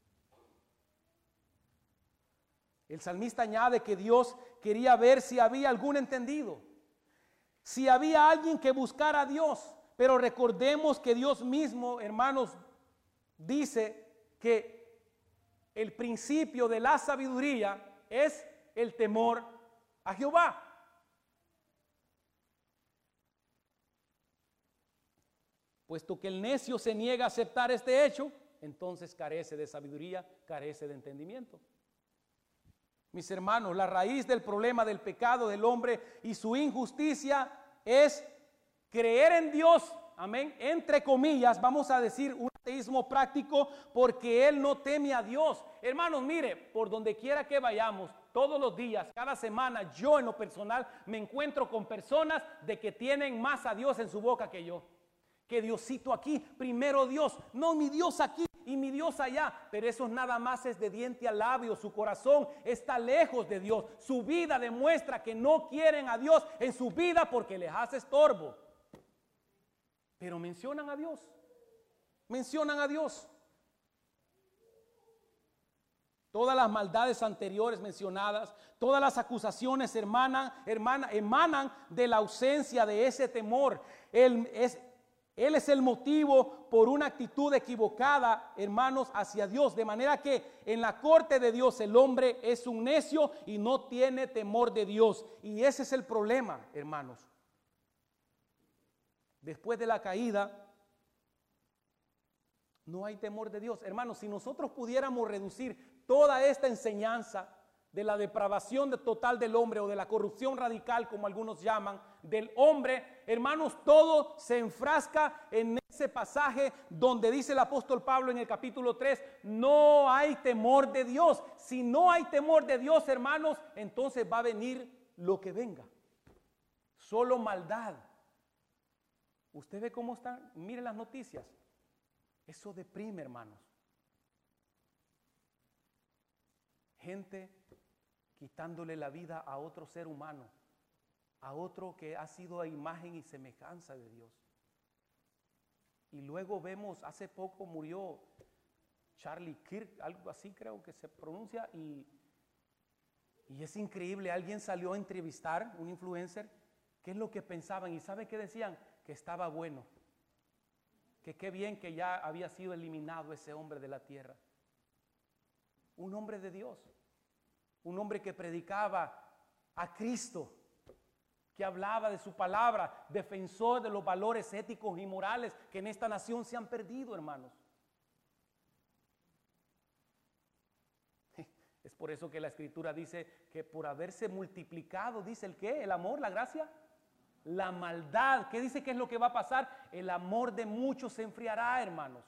El salmista añade que Dios quería ver si había algún entendido, si había alguien que buscara a Dios. Pero recordemos que Dios mismo, hermanos, dice que el principio de la sabiduría es el temor a Jehová. Puesto que el necio se niega a aceptar este hecho, entonces carece de sabiduría, carece de entendimiento. Mis hermanos, la raíz del problema del pecado del hombre y su injusticia es creer en Dios, amén, entre comillas, vamos a decir un ateísmo práctico, porque él no teme a Dios. Hermanos, mire, por donde quiera que vayamos, todos los días, cada semana, yo en lo personal me encuentro con personas de que tienen más a Dios en su boca que yo. Que Diosito aquí, primero Dios, no mi Dios aquí y mi Dios allá, pero eso nada más es de diente a labio. Su corazón está lejos de Dios. Su vida demuestra que no quieren a Dios en su vida porque les hace estorbo. Pero mencionan a Dios, mencionan a Dios. Todas las maldades anteriores mencionadas, todas las acusaciones hermanan, hermana, emanan de la ausencia de ese temor. Él es, él es el motivo por una actitud equivocada, hermanos, hacia Dios. De manera que en la corte de Dios el hombre es un necio y no tiene temor de Dios. Y ese es el problema, hermanos. Después de la caída, no hay temor de Dios. Hermanos, si nosotros pudiéramos reducir toda esta enseñanza de la depravación total del hombre, o de la corrupción radical, como algunos llaman, del hombre, hermanos, todo se enfrasca en ese pasaje donde dice el apóstol Pablo en el capítulo tres, no hay temor de Dios. Si no hay temor de Dios, hermanos, entonces va a venir lo que venga. Solo maldad. Usted ve cómo están, mire las noticias. Eso deprime, hermanos. Gente quitándole la vida a otro ser humano, a otro que ha sido a imagen y semejanza de Dios. Y luego vemos, hace poco murió Charlie Kirk, algo así creo que se pronuncia, y, y es increíble. Alguien salió a entrevistar, un influencer, qué es lo que pensaban, y ¿sabe qué decían? Que estaba bueno, que qué bien que ya había sido eliminado ese hombre de la tierra. Un hombre de Dios, un hombre que predicaba a Cristo, que hablaba de su palabra, defensor de los valores éticos y morales que en esta nación se han perdido, hermanos. Es por eso que la Escritura dice que por haberse multiplicado, dice el qué, el amor, la gracia, la maldad. ¿Qué dice que es lo que va a pasar? El amor de muchos se enfriará, hermanos.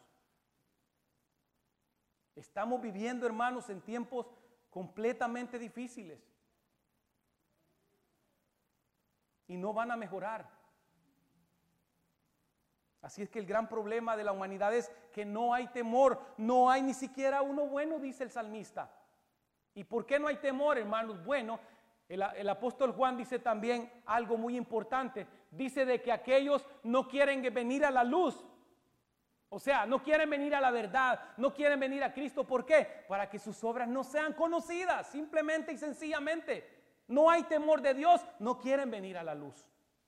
Estamos viviendo, hermanos, en tiempos completamente difíciles. y no van a mejorar. Así es que el gran problema de la humanidad es que no hay temor, no hay ni siquiera uno bueno, dice el salmista. ¿Y por qué no hay temor, hermanos? Bueno, el, el apóstol Juan dice también algo muy importante. Dice de que aquellos no quieren venir a la luz. O sea, no quieren venir a la verdad, no quieren venir a Cristo. ¿Por qué? Para que sus obras no sean conocidas, simplemente y sencillamente. No hay temor de Dios, no quieren venir a la luz.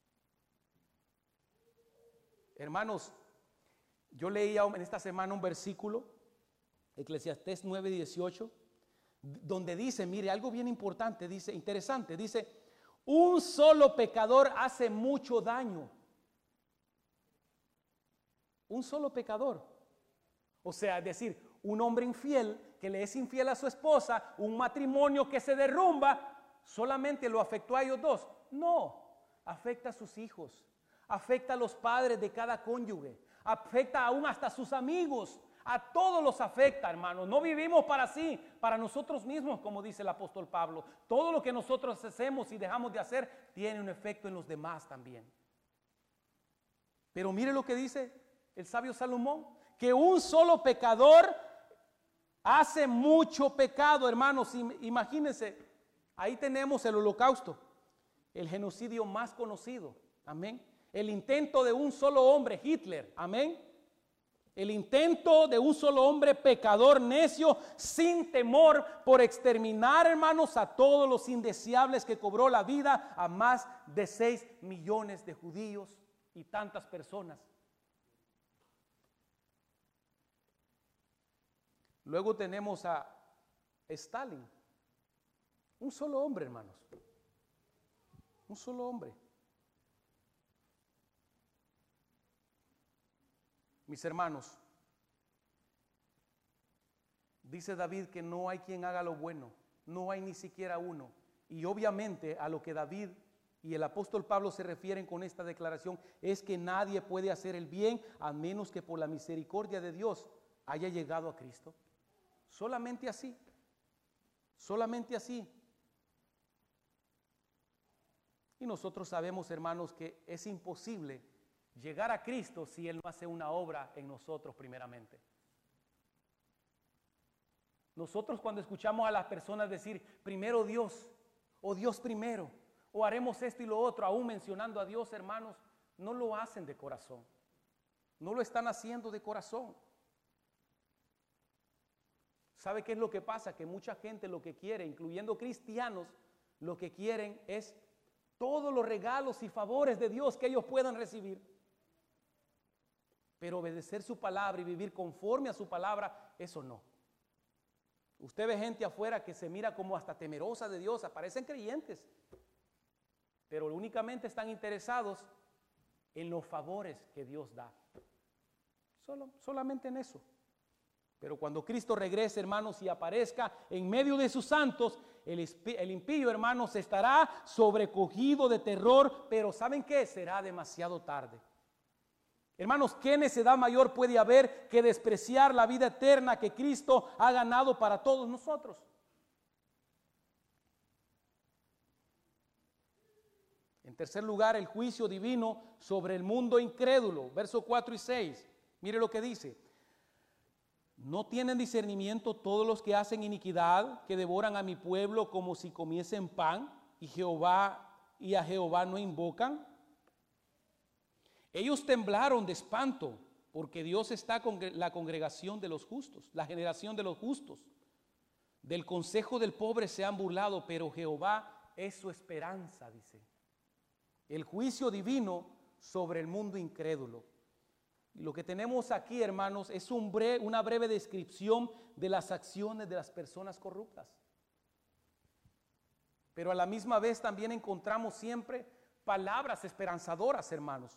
Hermanos, yo leía en esta semana un versículo, Eclesiastés nueve dieciocho, donde dice, mire, algo bien importante, dice, interesante, dice, un solo pecador hace mucho daño. Un solo pecador. O sea, es decir, un hombre infiel que le es infiel a su esposa, un matrimonio que se derrumba, solamente lo afectó a ellos dos. No, afecta a sus hijos, afecta a los padres de cada cónyuge, afecta aún hasta a sus amigos, a todos los afecta, hermanos. No vivimos para sí, para nosotros mismos, como dice el apóstol Pablo. Todo lo que nosotros hacemos y dejamos de hacer tiene un efecto en los demás también. Pero mire lo que dice el sabio Salomón, que un solo pecador hace mucho pecado, hermanos. Imagínense, ahí tenemos el holocausto, el genocidio más conocido, amén. El intento de un solo hombre, Hitler, amén. El intento de un solo hombre pecador, necio, sin temor, por exterminar, hermanos, a todos los indeseables, que cobró la vida a más de seis millones de judíos y tantas personas. Luego tenemos a Stalin, un solo hombre, hermanos, un solo hombre. Mis hermanos, dice David que no hay quien haga lo bueno, no hay ni siquiera uno. Y obviamente a lo que David y el apóstol Pablo se refieren con esta declaración es que nadie puede hacer el bien a menos que por la misericordia de Dios haya llegado a Cristo. Solamente así, solamente así. Y nosotros sabemos, hermanos, que es imposible llegar a Cristo si Él no hace una obra en nosotros primeramente. Nosotros cuando escuchamos a las personas decir primero Dios, o Dios primero, o haremos esto y lo otro, aún mencionando a Dios, hermanos, no lo hacen de corazón. No lo están haciendo de corazón. ¿Sabe qué es lo que pasa? Que mucha gente lo que quiere, incluyendo cristianos, lo que quieren es todos los regalos y favores de Dios que ellos puedan recibir. Pero obedecer su palabra y vivir conforme a su palabra, eso no. Usted ve gente afuera que se mira como hasta temerosa de Dios, aparecen creyentes, pero únicamente están interesados en los favores que Dios da. Solo, solamente en eso. Pero cuando Cristo regrese, hermanos, y aparezca en medio de sus santos, el, el impío, hermanos, estará sobrecogido de terror, pero ¿saben qué? Será demasiado tarde. Hermanos, ¿qué necedad mayor puede haber que despreciar la vida eterna que Cristo ha ganado para todos nosotros? En tercer lugar, el juicio divino sobre el mundo incrédulo, versos cuatro y seis. Mire lo que dice. ¿No tienen discernimiento todos los que hacen iniquidad, que devoran a mi pueblo como si comiesen pan, y Jehová y a Jehová no invocan? Ellos temblaron de espanto, porque Dios está con la congregación de los justos, la generación de los justos. Del consejo del pobre se han burlado, pero Jehová es su esperanza, dice. El juicio divino sobre el mundo incrédulo. Y lo que tenemos aquí, hermanos, es un breve, una breve descripción de las acciones de las personas corruptas. Pero a la misma vez también encontramos siempre palabras esperanzadoras, hermanos.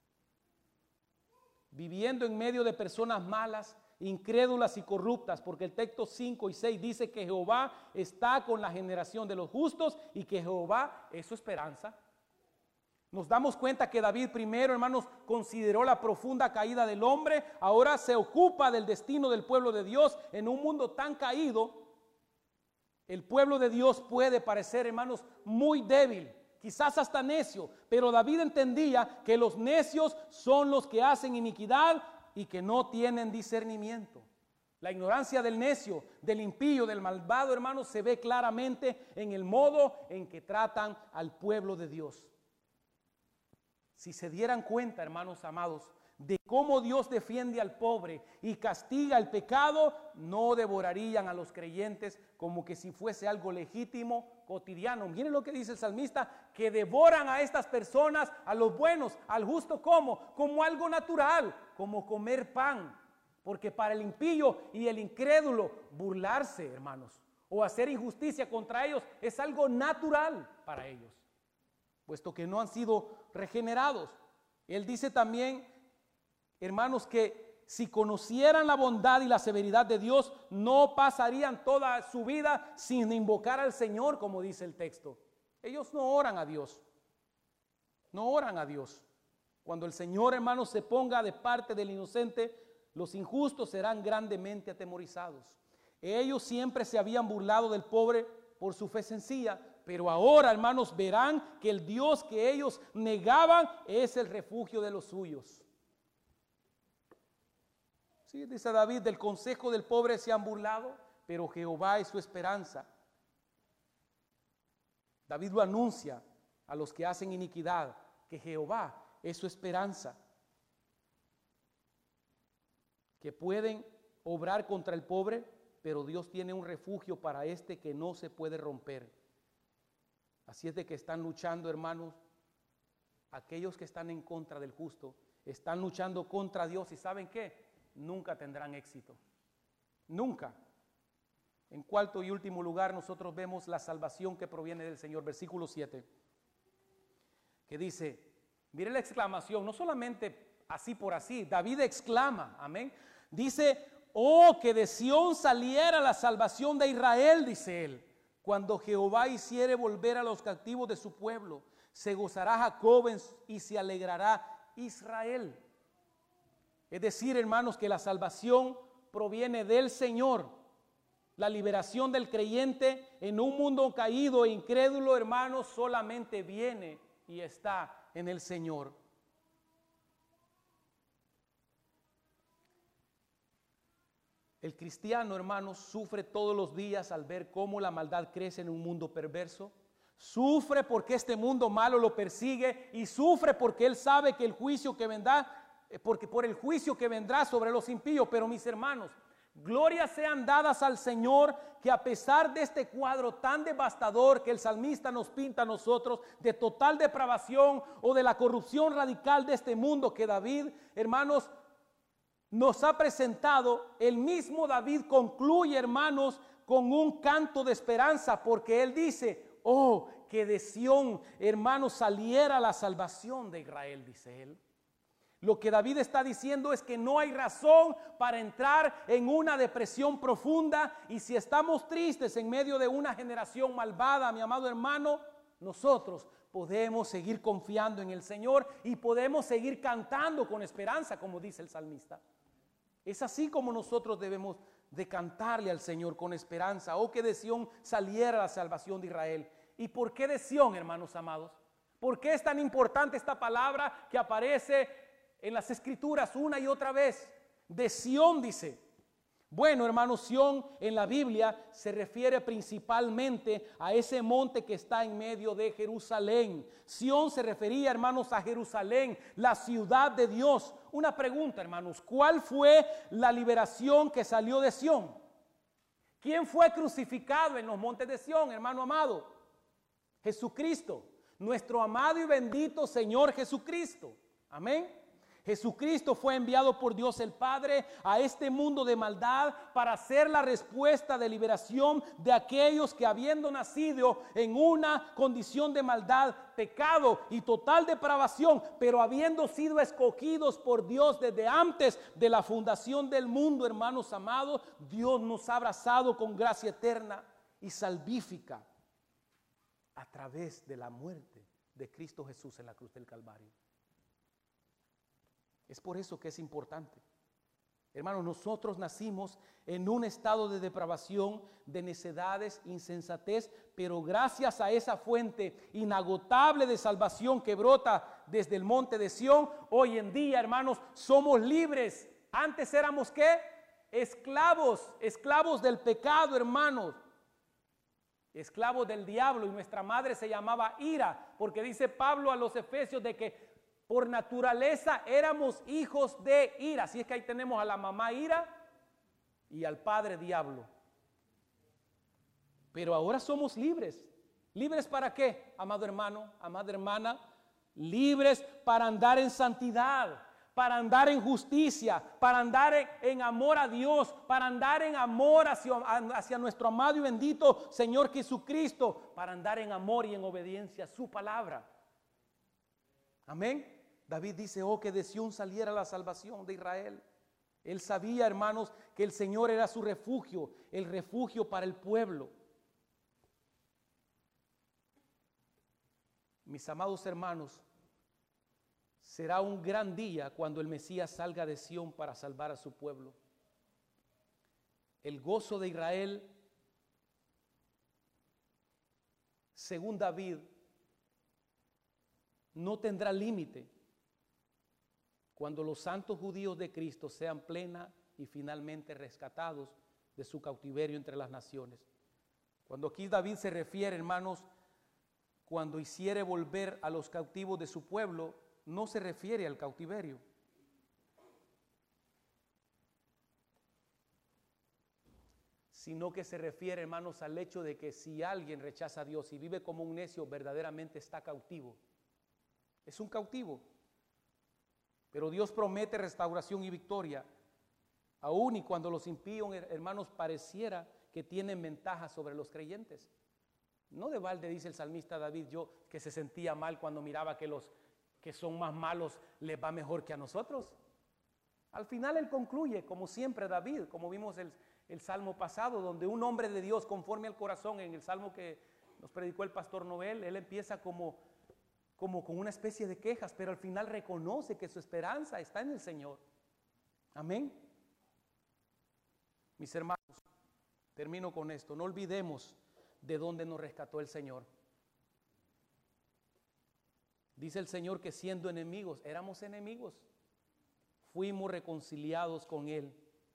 Viviendo en medio de personas malas, incrédulas y corruptas, porque el texto cinco y seis dice que Jehová está con la generación de los justos y que Jehová es su esperanza. Nos damos cuenta que David primero, hermanos, consideró la profunda caída del hombre, ahora se ocupa del destino del pueblo de Dios en un mundo tan caído. El pueblo de Dios puede parecer, hermanos, muy débil, quizás hasta necio, pero David entendía que los necios son los que hacen iniquidad y que no tienen discernimiento. La ignorancia del necio, del impío, del malvado, hermanos, se ve claramente en el modo en que tratan al pueblo de Dios. Si se dieran cuenta, hermanos amados, de cómo Dios defiende al pobre y castiga el pecado, no devorarían a los creyentes como que si fuese algo legítimo, cotidiano. Miren lo que dice el salmista, que devoran a estas personas, a los buenos, al justo como, como algo natural, como comer pan. Porque para el impío y el incrédulo, burlarse, hermanos, o hacer injusticia contra ellos es algo natural para ellos, puesto que no han sido regenerados. Él dice también, hermanos, que si conocieran la bondad y la severidad de Dios, no pasarían toda su vida sin invocar al Señor, como dice el texto. Ellos no oran a Dios, no oran a Dios. Cuando el Señor, hermanos, se ponga de parte del inocente, los injustos serán grandemente atemorizados. Ellos siempre se habían burlado del pobre por su fe sencilla, pero ahora, hermanos, verán que el Dios que ellos negaban es el refugio de los suyos. Sí, dice David, del consejo del pobre se han burlado, pero Jehová es su esperanza. David lo anuncia a los que hacen iniquidad, que Jehová es su esperanza, que pueden obrar contra el pobre, pero Dios tiene un refugio para este que no se puede romper. Así es de que están luchando, hermanos, aquellos que están en contra del justo, están luchando contra Dios, y ¿saben qué? Nunca tendrán éxito, nunca. En cuarto y último lugar, nosotros vemos la salvación que proviene del Señor, versículo siete, que dice, mire la exclamación, no solamente así por así, David exclama, amén, dice, oh, que de Sión saliera la salvación de Israel, dice él, cuando Jehová hiciere volver a los cautivos de su pueblo, se gozará Jacob y se alegrará Israel. Es decir, hermanos, que la salvación proviene del Señor. La liberación del creyente en un mundo caído e incrédulo, hermanos, solamente viene y está en el Señor. El cristiano, hermanos, sufre todos los días al ver cómo la maldad crece en un mundo perverso. Sufre porque este mundo malo lo persigue y sufre porque él sabe que el juicio que vendrá, porque por el juicio que vendrá sobre los impíos. Pero mis hermanos, glorias sean dadas al Señor, que a pesar de este cuadro tan devastador que el salmista nos pinta a nosotros, de total depravación o de la corrupción radical de este mundo que David, hermanos, nos ha presentado, el mismo David concluye, hermanos, con un canto de esperanza, porque él dice, oh, que de Sión, hermanos, saliera la salvación de Israel, dice él. Lo que David está diciendo es que no hay razón para entrar en una depresión profunda, y si estamos tristes en medio de una generación malvada, mi amado hermano, nosotros podemos seguir confiando en el Señor y podemos seguir cantando con esperanza, como dice el salmista. Es así como nosotros debemos de cantarle al Señor con esperanza. Oh, que de Sión saliera la salvación de Israel. ¿Y por qué de Sión, hermanos amados? ¿Por qué es tan importante esta palabra que aparece en las Escrituras una y otra vez? De Sión, dice. Bueno, hermanos, Sión en la Biblia se refiere principalmente a ese monte que está en medio de Jerusalén. Sión se refería, hermanos, a Jerusalén, la ciudad de Dios. Una pregunta, hermanos, ¿cuál fue la liberación que salió de Sión? ¿Quién fue crucificado en los montes de Sión, hermano amado? Jesucristo, nuestro amado y bendito Señor Jesucristo. Amén. Jesucristo fue enviado por Dios el Padre a este mundo de maldad para ser la respuesta de liberación de aquellos que, habiendo nacido en una condición de maldad, pecado y total depravación, pero habiendo sido escogidos por Dios desde antes de la fundación del mundo, hermanos amados, Dios nos ha abrazado con gracia eterna y salvífica a través de la muerte de Cristo Jesús en la cruz del Calvario. Es por eso que es importante. Hermanos, nosotros nacimos en un estado de depravación, de necedades, insensatez, pero gracias a esa fuente inagotable de salvación que brota desde el monte de Sión, hoy en día, hermanos, somos libres. Antes éramos, ¿qué? Esclavos, esclavos del pecado, hermanos. Esclavos del diablo, y nuestra madre se llamaba Ira, porque dice Pablo a los Efesios de que por naturaleza éramos hijos de ira. Así es que ahí tenemos a la mamá Ira y al padre diablo. Pero ahora somos libres. ¿Libres para qué, amado hermano, amada hermana? Libres para andar en santidad, para andar en justicia, para andar en, en amor a Dios, para andar en amor hacia, hacia nuestro amado y bendito Señor Jesucristo, para andar en amor y en obediencia a su palabra. Amén. David dice, oh, que de Sión saliera la salvación de Israel. Él sabía, hermanos, que el Señor era su refugio, el refugio para el pueblo. Mis amados hermanos, será un gran día cuando el Mesías salga de Sión para salvar a su pueblo. El gozo de Israel, según David, no tendrá límite cuando los santos judíos de Cristo sean plena y finalmente rescatados de su cautiverio entre las naciones. Cuando aquí David se refiere, hermanos, cuando hiciere volver a los cautivos de su pueblo, no se refiere al cautiverio. Sino que se refiere, hermanos, al hecho de que si alguien rechaza a Dios y vive como un necio, verdaderamente está cautivo. Es un cautivo. Pero Dios promete restauración y victoria, aun y cuando los impíos, hermanos, pareciera que tienen ventaja sobre los creyentes. No de balde dice el salmista David, yo que se sentía mal cuando miraba que los que son más malos les va mejor que a nosotros. Al final él concluye, como siempre David, como vimos el, el salmo pasado, donde un hombre de Dios conforme al corazón, en el salmo que nos predicó el pastor Noel, él empieza como, como con una especie de quejas, pero al final reconoce que su esperanza está en el Señor. Amén. Mis hermanos, termino con esto, no olvidemos de dónde nos rescató el Señor. Dice el Señor que siendo enemigos, éramos enemigos, fuimos reconciliados con Él.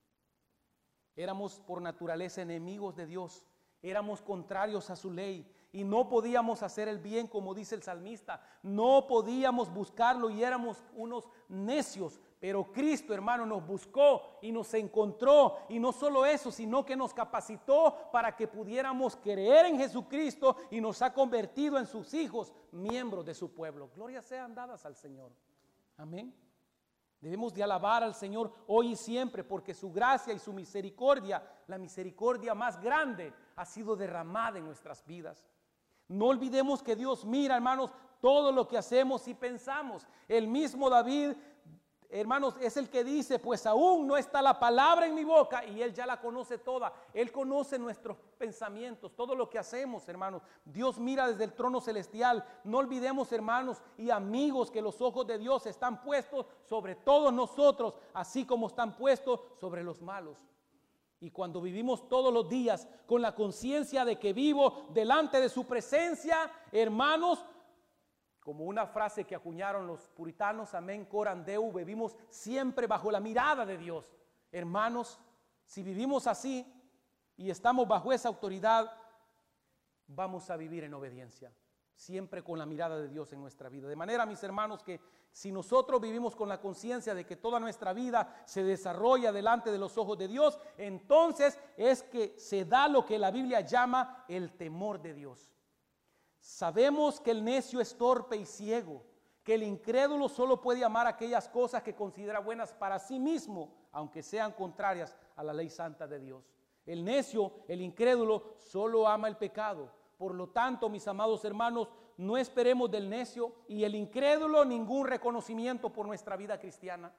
Éramos por naturaleza enemigos de Dios, éramos contrarios a su ley y no podíamos hacer el bien, como dice el salmista, no podíamos buscarlo y éramos unos necios. Pero Cristo, hermano, nos buscó y nos encontró, y no solo eso, sino que nos capacitó para que pudiéramos creer en Jesucristo y nos ha convertido en sus hijos, miembros de su pueblo. Gloria sean dadas al Señor. Amén. Debemos de alabar al Señor hoy y siempre, porque su gracia y su misericordia, la misericordia más grande, ha sido derramada en nuestras vidas. No olvidemos que Dios mira, hermanos, todo lo que hacemos y pensamos. El mismo David, hermanos, es el que dice, pues aún no está la palabra en mi boca, y Él ya la conoce toda. Él conoce nuestros pensamientos, todo lo que hacemos, hermanos. Dios mira desde el trono celestial. No olvidemos, hermanos y amigos, que los ojos de Dios están puestos sobre todos nosotros, así como están puestos sobre los malos. Y cuando vivimos todos los días con la conciencia de que vivo delante de su presencia, hermanos, como una frase que acuñaron los puritanos, amén, coram Deo, vivimos siempre bajo la mirada de Dios. Hermanos, si vivimos así y estamos bajo esa autoridad, vamos a vivir en obediencia, siempre con la mirada de Dios en nuestra vida. De manera, mis hermanos, que si nosotros vivimos con la conciencia de que toda nuestra vida se desarrolla delante de los ojos de Dios, entonces es que se da lo que la Biblia llama el temor de Dios. Sabemos que el necio es torpe y ciego, que el incrédulo solo puede amar aquellas cosas que considera buenas para sí mismo, aunque sean contrarias a la ley santa de Dios. El necio, el incrédulo, solo ama el pecado. Por lo tanto, mis amados hermanos, no esperemos del necio y el incrédulo ningún reconocimiento por nuestra vida cristiana.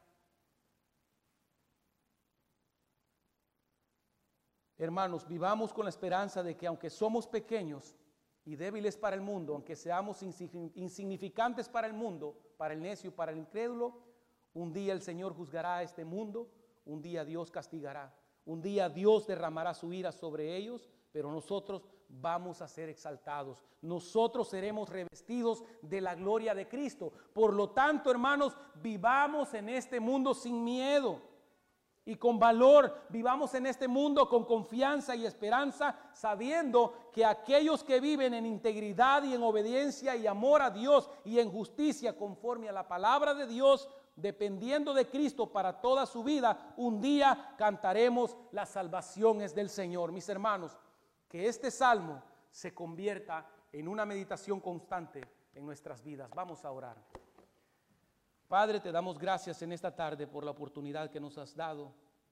Hermanos, vivamos con la esperanza de que aunque somos pequeños y débiles para el mundo, aunque seamos insignificantes para el mundo, para el necio y para el incrédulo, un día el Señor juzgará a este mundo un día Dios castigará, un día Dios derramará su ira sobre ellos, pero nosotros vamos a ser exaltados. Nosotros seremos revestidos de la gloria de Cristo. Por lo tanto, hermanos, vivamos en este mundo sin miedo y con valor. Vivamos en este mundo con confianza y esperanza, sabiendo que aquellos que viven en integridad y en obediencia y amor a Dios y en justicia conforme a la palabra de Dios, dependiendo de Cristo para toda su vida, un día cantaremos las salvaciones del Señor. Mis hermanos, que este salmo se convierta en una meditación constante en nuestras vidas. Vamos a orar. Padre, te damos gracias en esta tarde por la oportunidad que nos has dado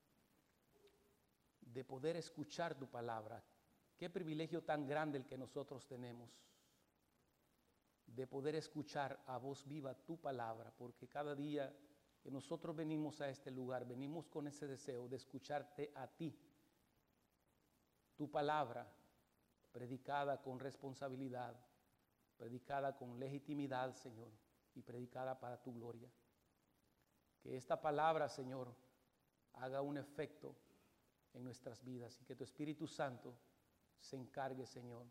de poder escuchar tu palabra. Qué privilegio tan grande el que nosotros tenemos de poder escuchar a voz viva tu palabra, porque cada día que nosotros venimos a este lugar, venimos con ese deseo de escucharte a ti. Tu palabra, predicada con responsabilidad, predicada con legitimidad, Señor, y predicada para tu gloria. Que esta palabra, Señor, haga un efecto en nuestras vidas y que tu Espíritu Santo se encargue, Señor,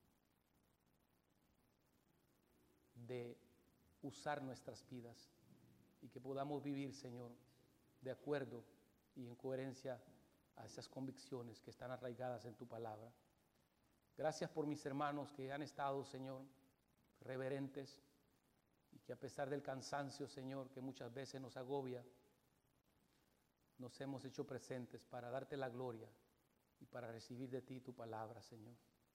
de usar nuestras vidas y que podamos vivir, Señor, de acuerdo y en coherencia a esas convicciones que están arraigadas en tu palabra. Gracias por mis hermanos que han estado, Señor, reverentes y que a pesar del cansancio, Señor, que muchas veces nos agobia, nos hemos hecho presentes para darte la gloria y para recibir de ti tu palabra, Señor.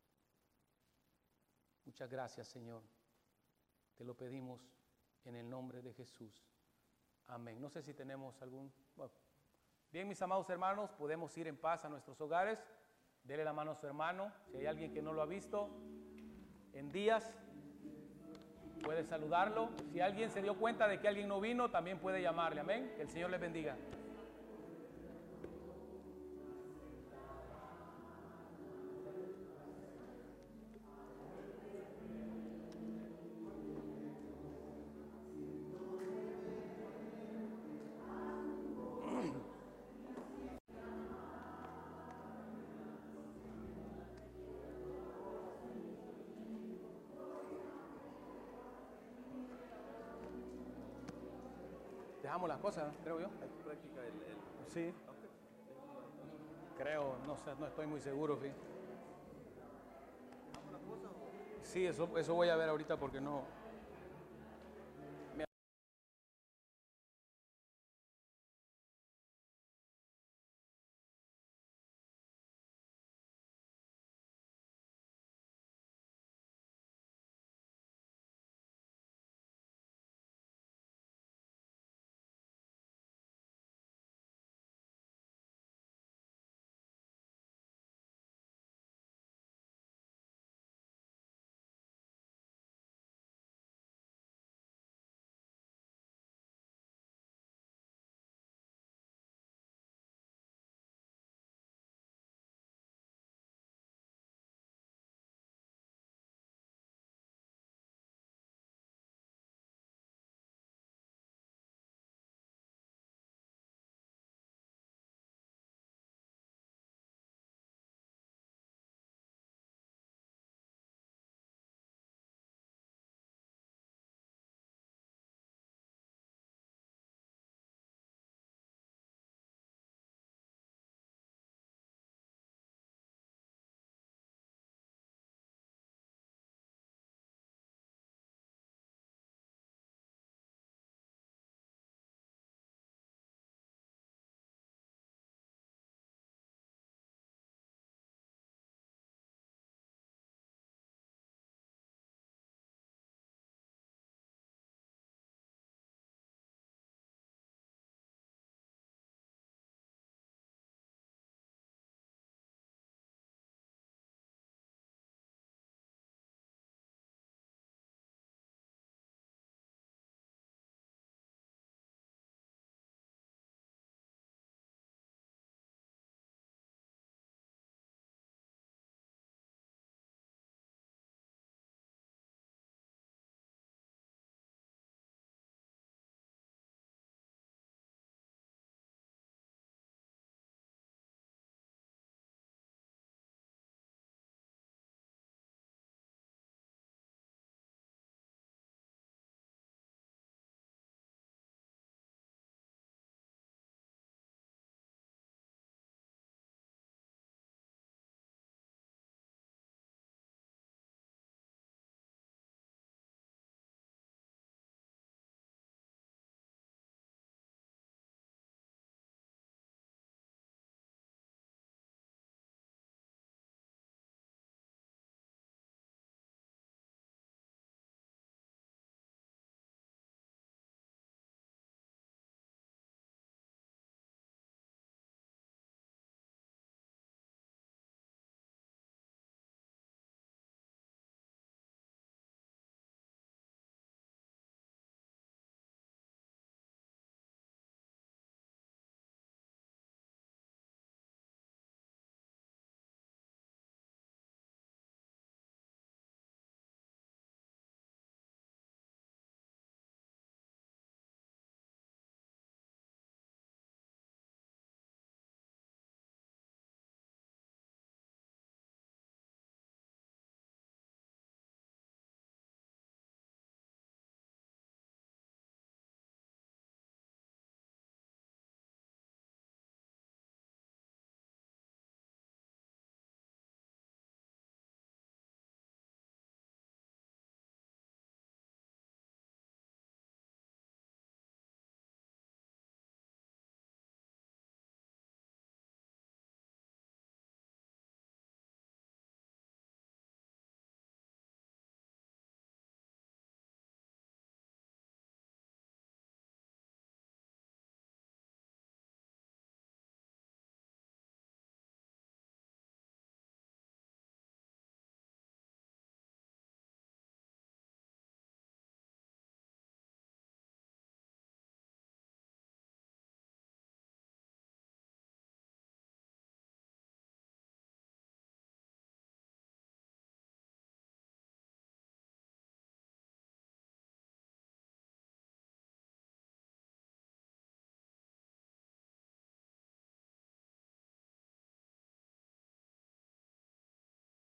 Muchas gracias, Señor. Te lo pedimos en el nombre de Jesús. Amén. No sé si tenemos algún... Bueno. Bien, mis amados hermanos, podemos ir en paz a nuestros hogares. Dele la mano a su hermano. Si hay alguien que no lo ha visto en días, puede saludarlo. Si alguien se dio cuenta de que alguien no vino, también puede llamarle. Amén. Que el Señor les bendiga. Dejamos las cosas, creo yo. Sí. Creo, no sé, no estoy muy seguro. Sí, sí, eso, eso voy a ver ahorita porque no...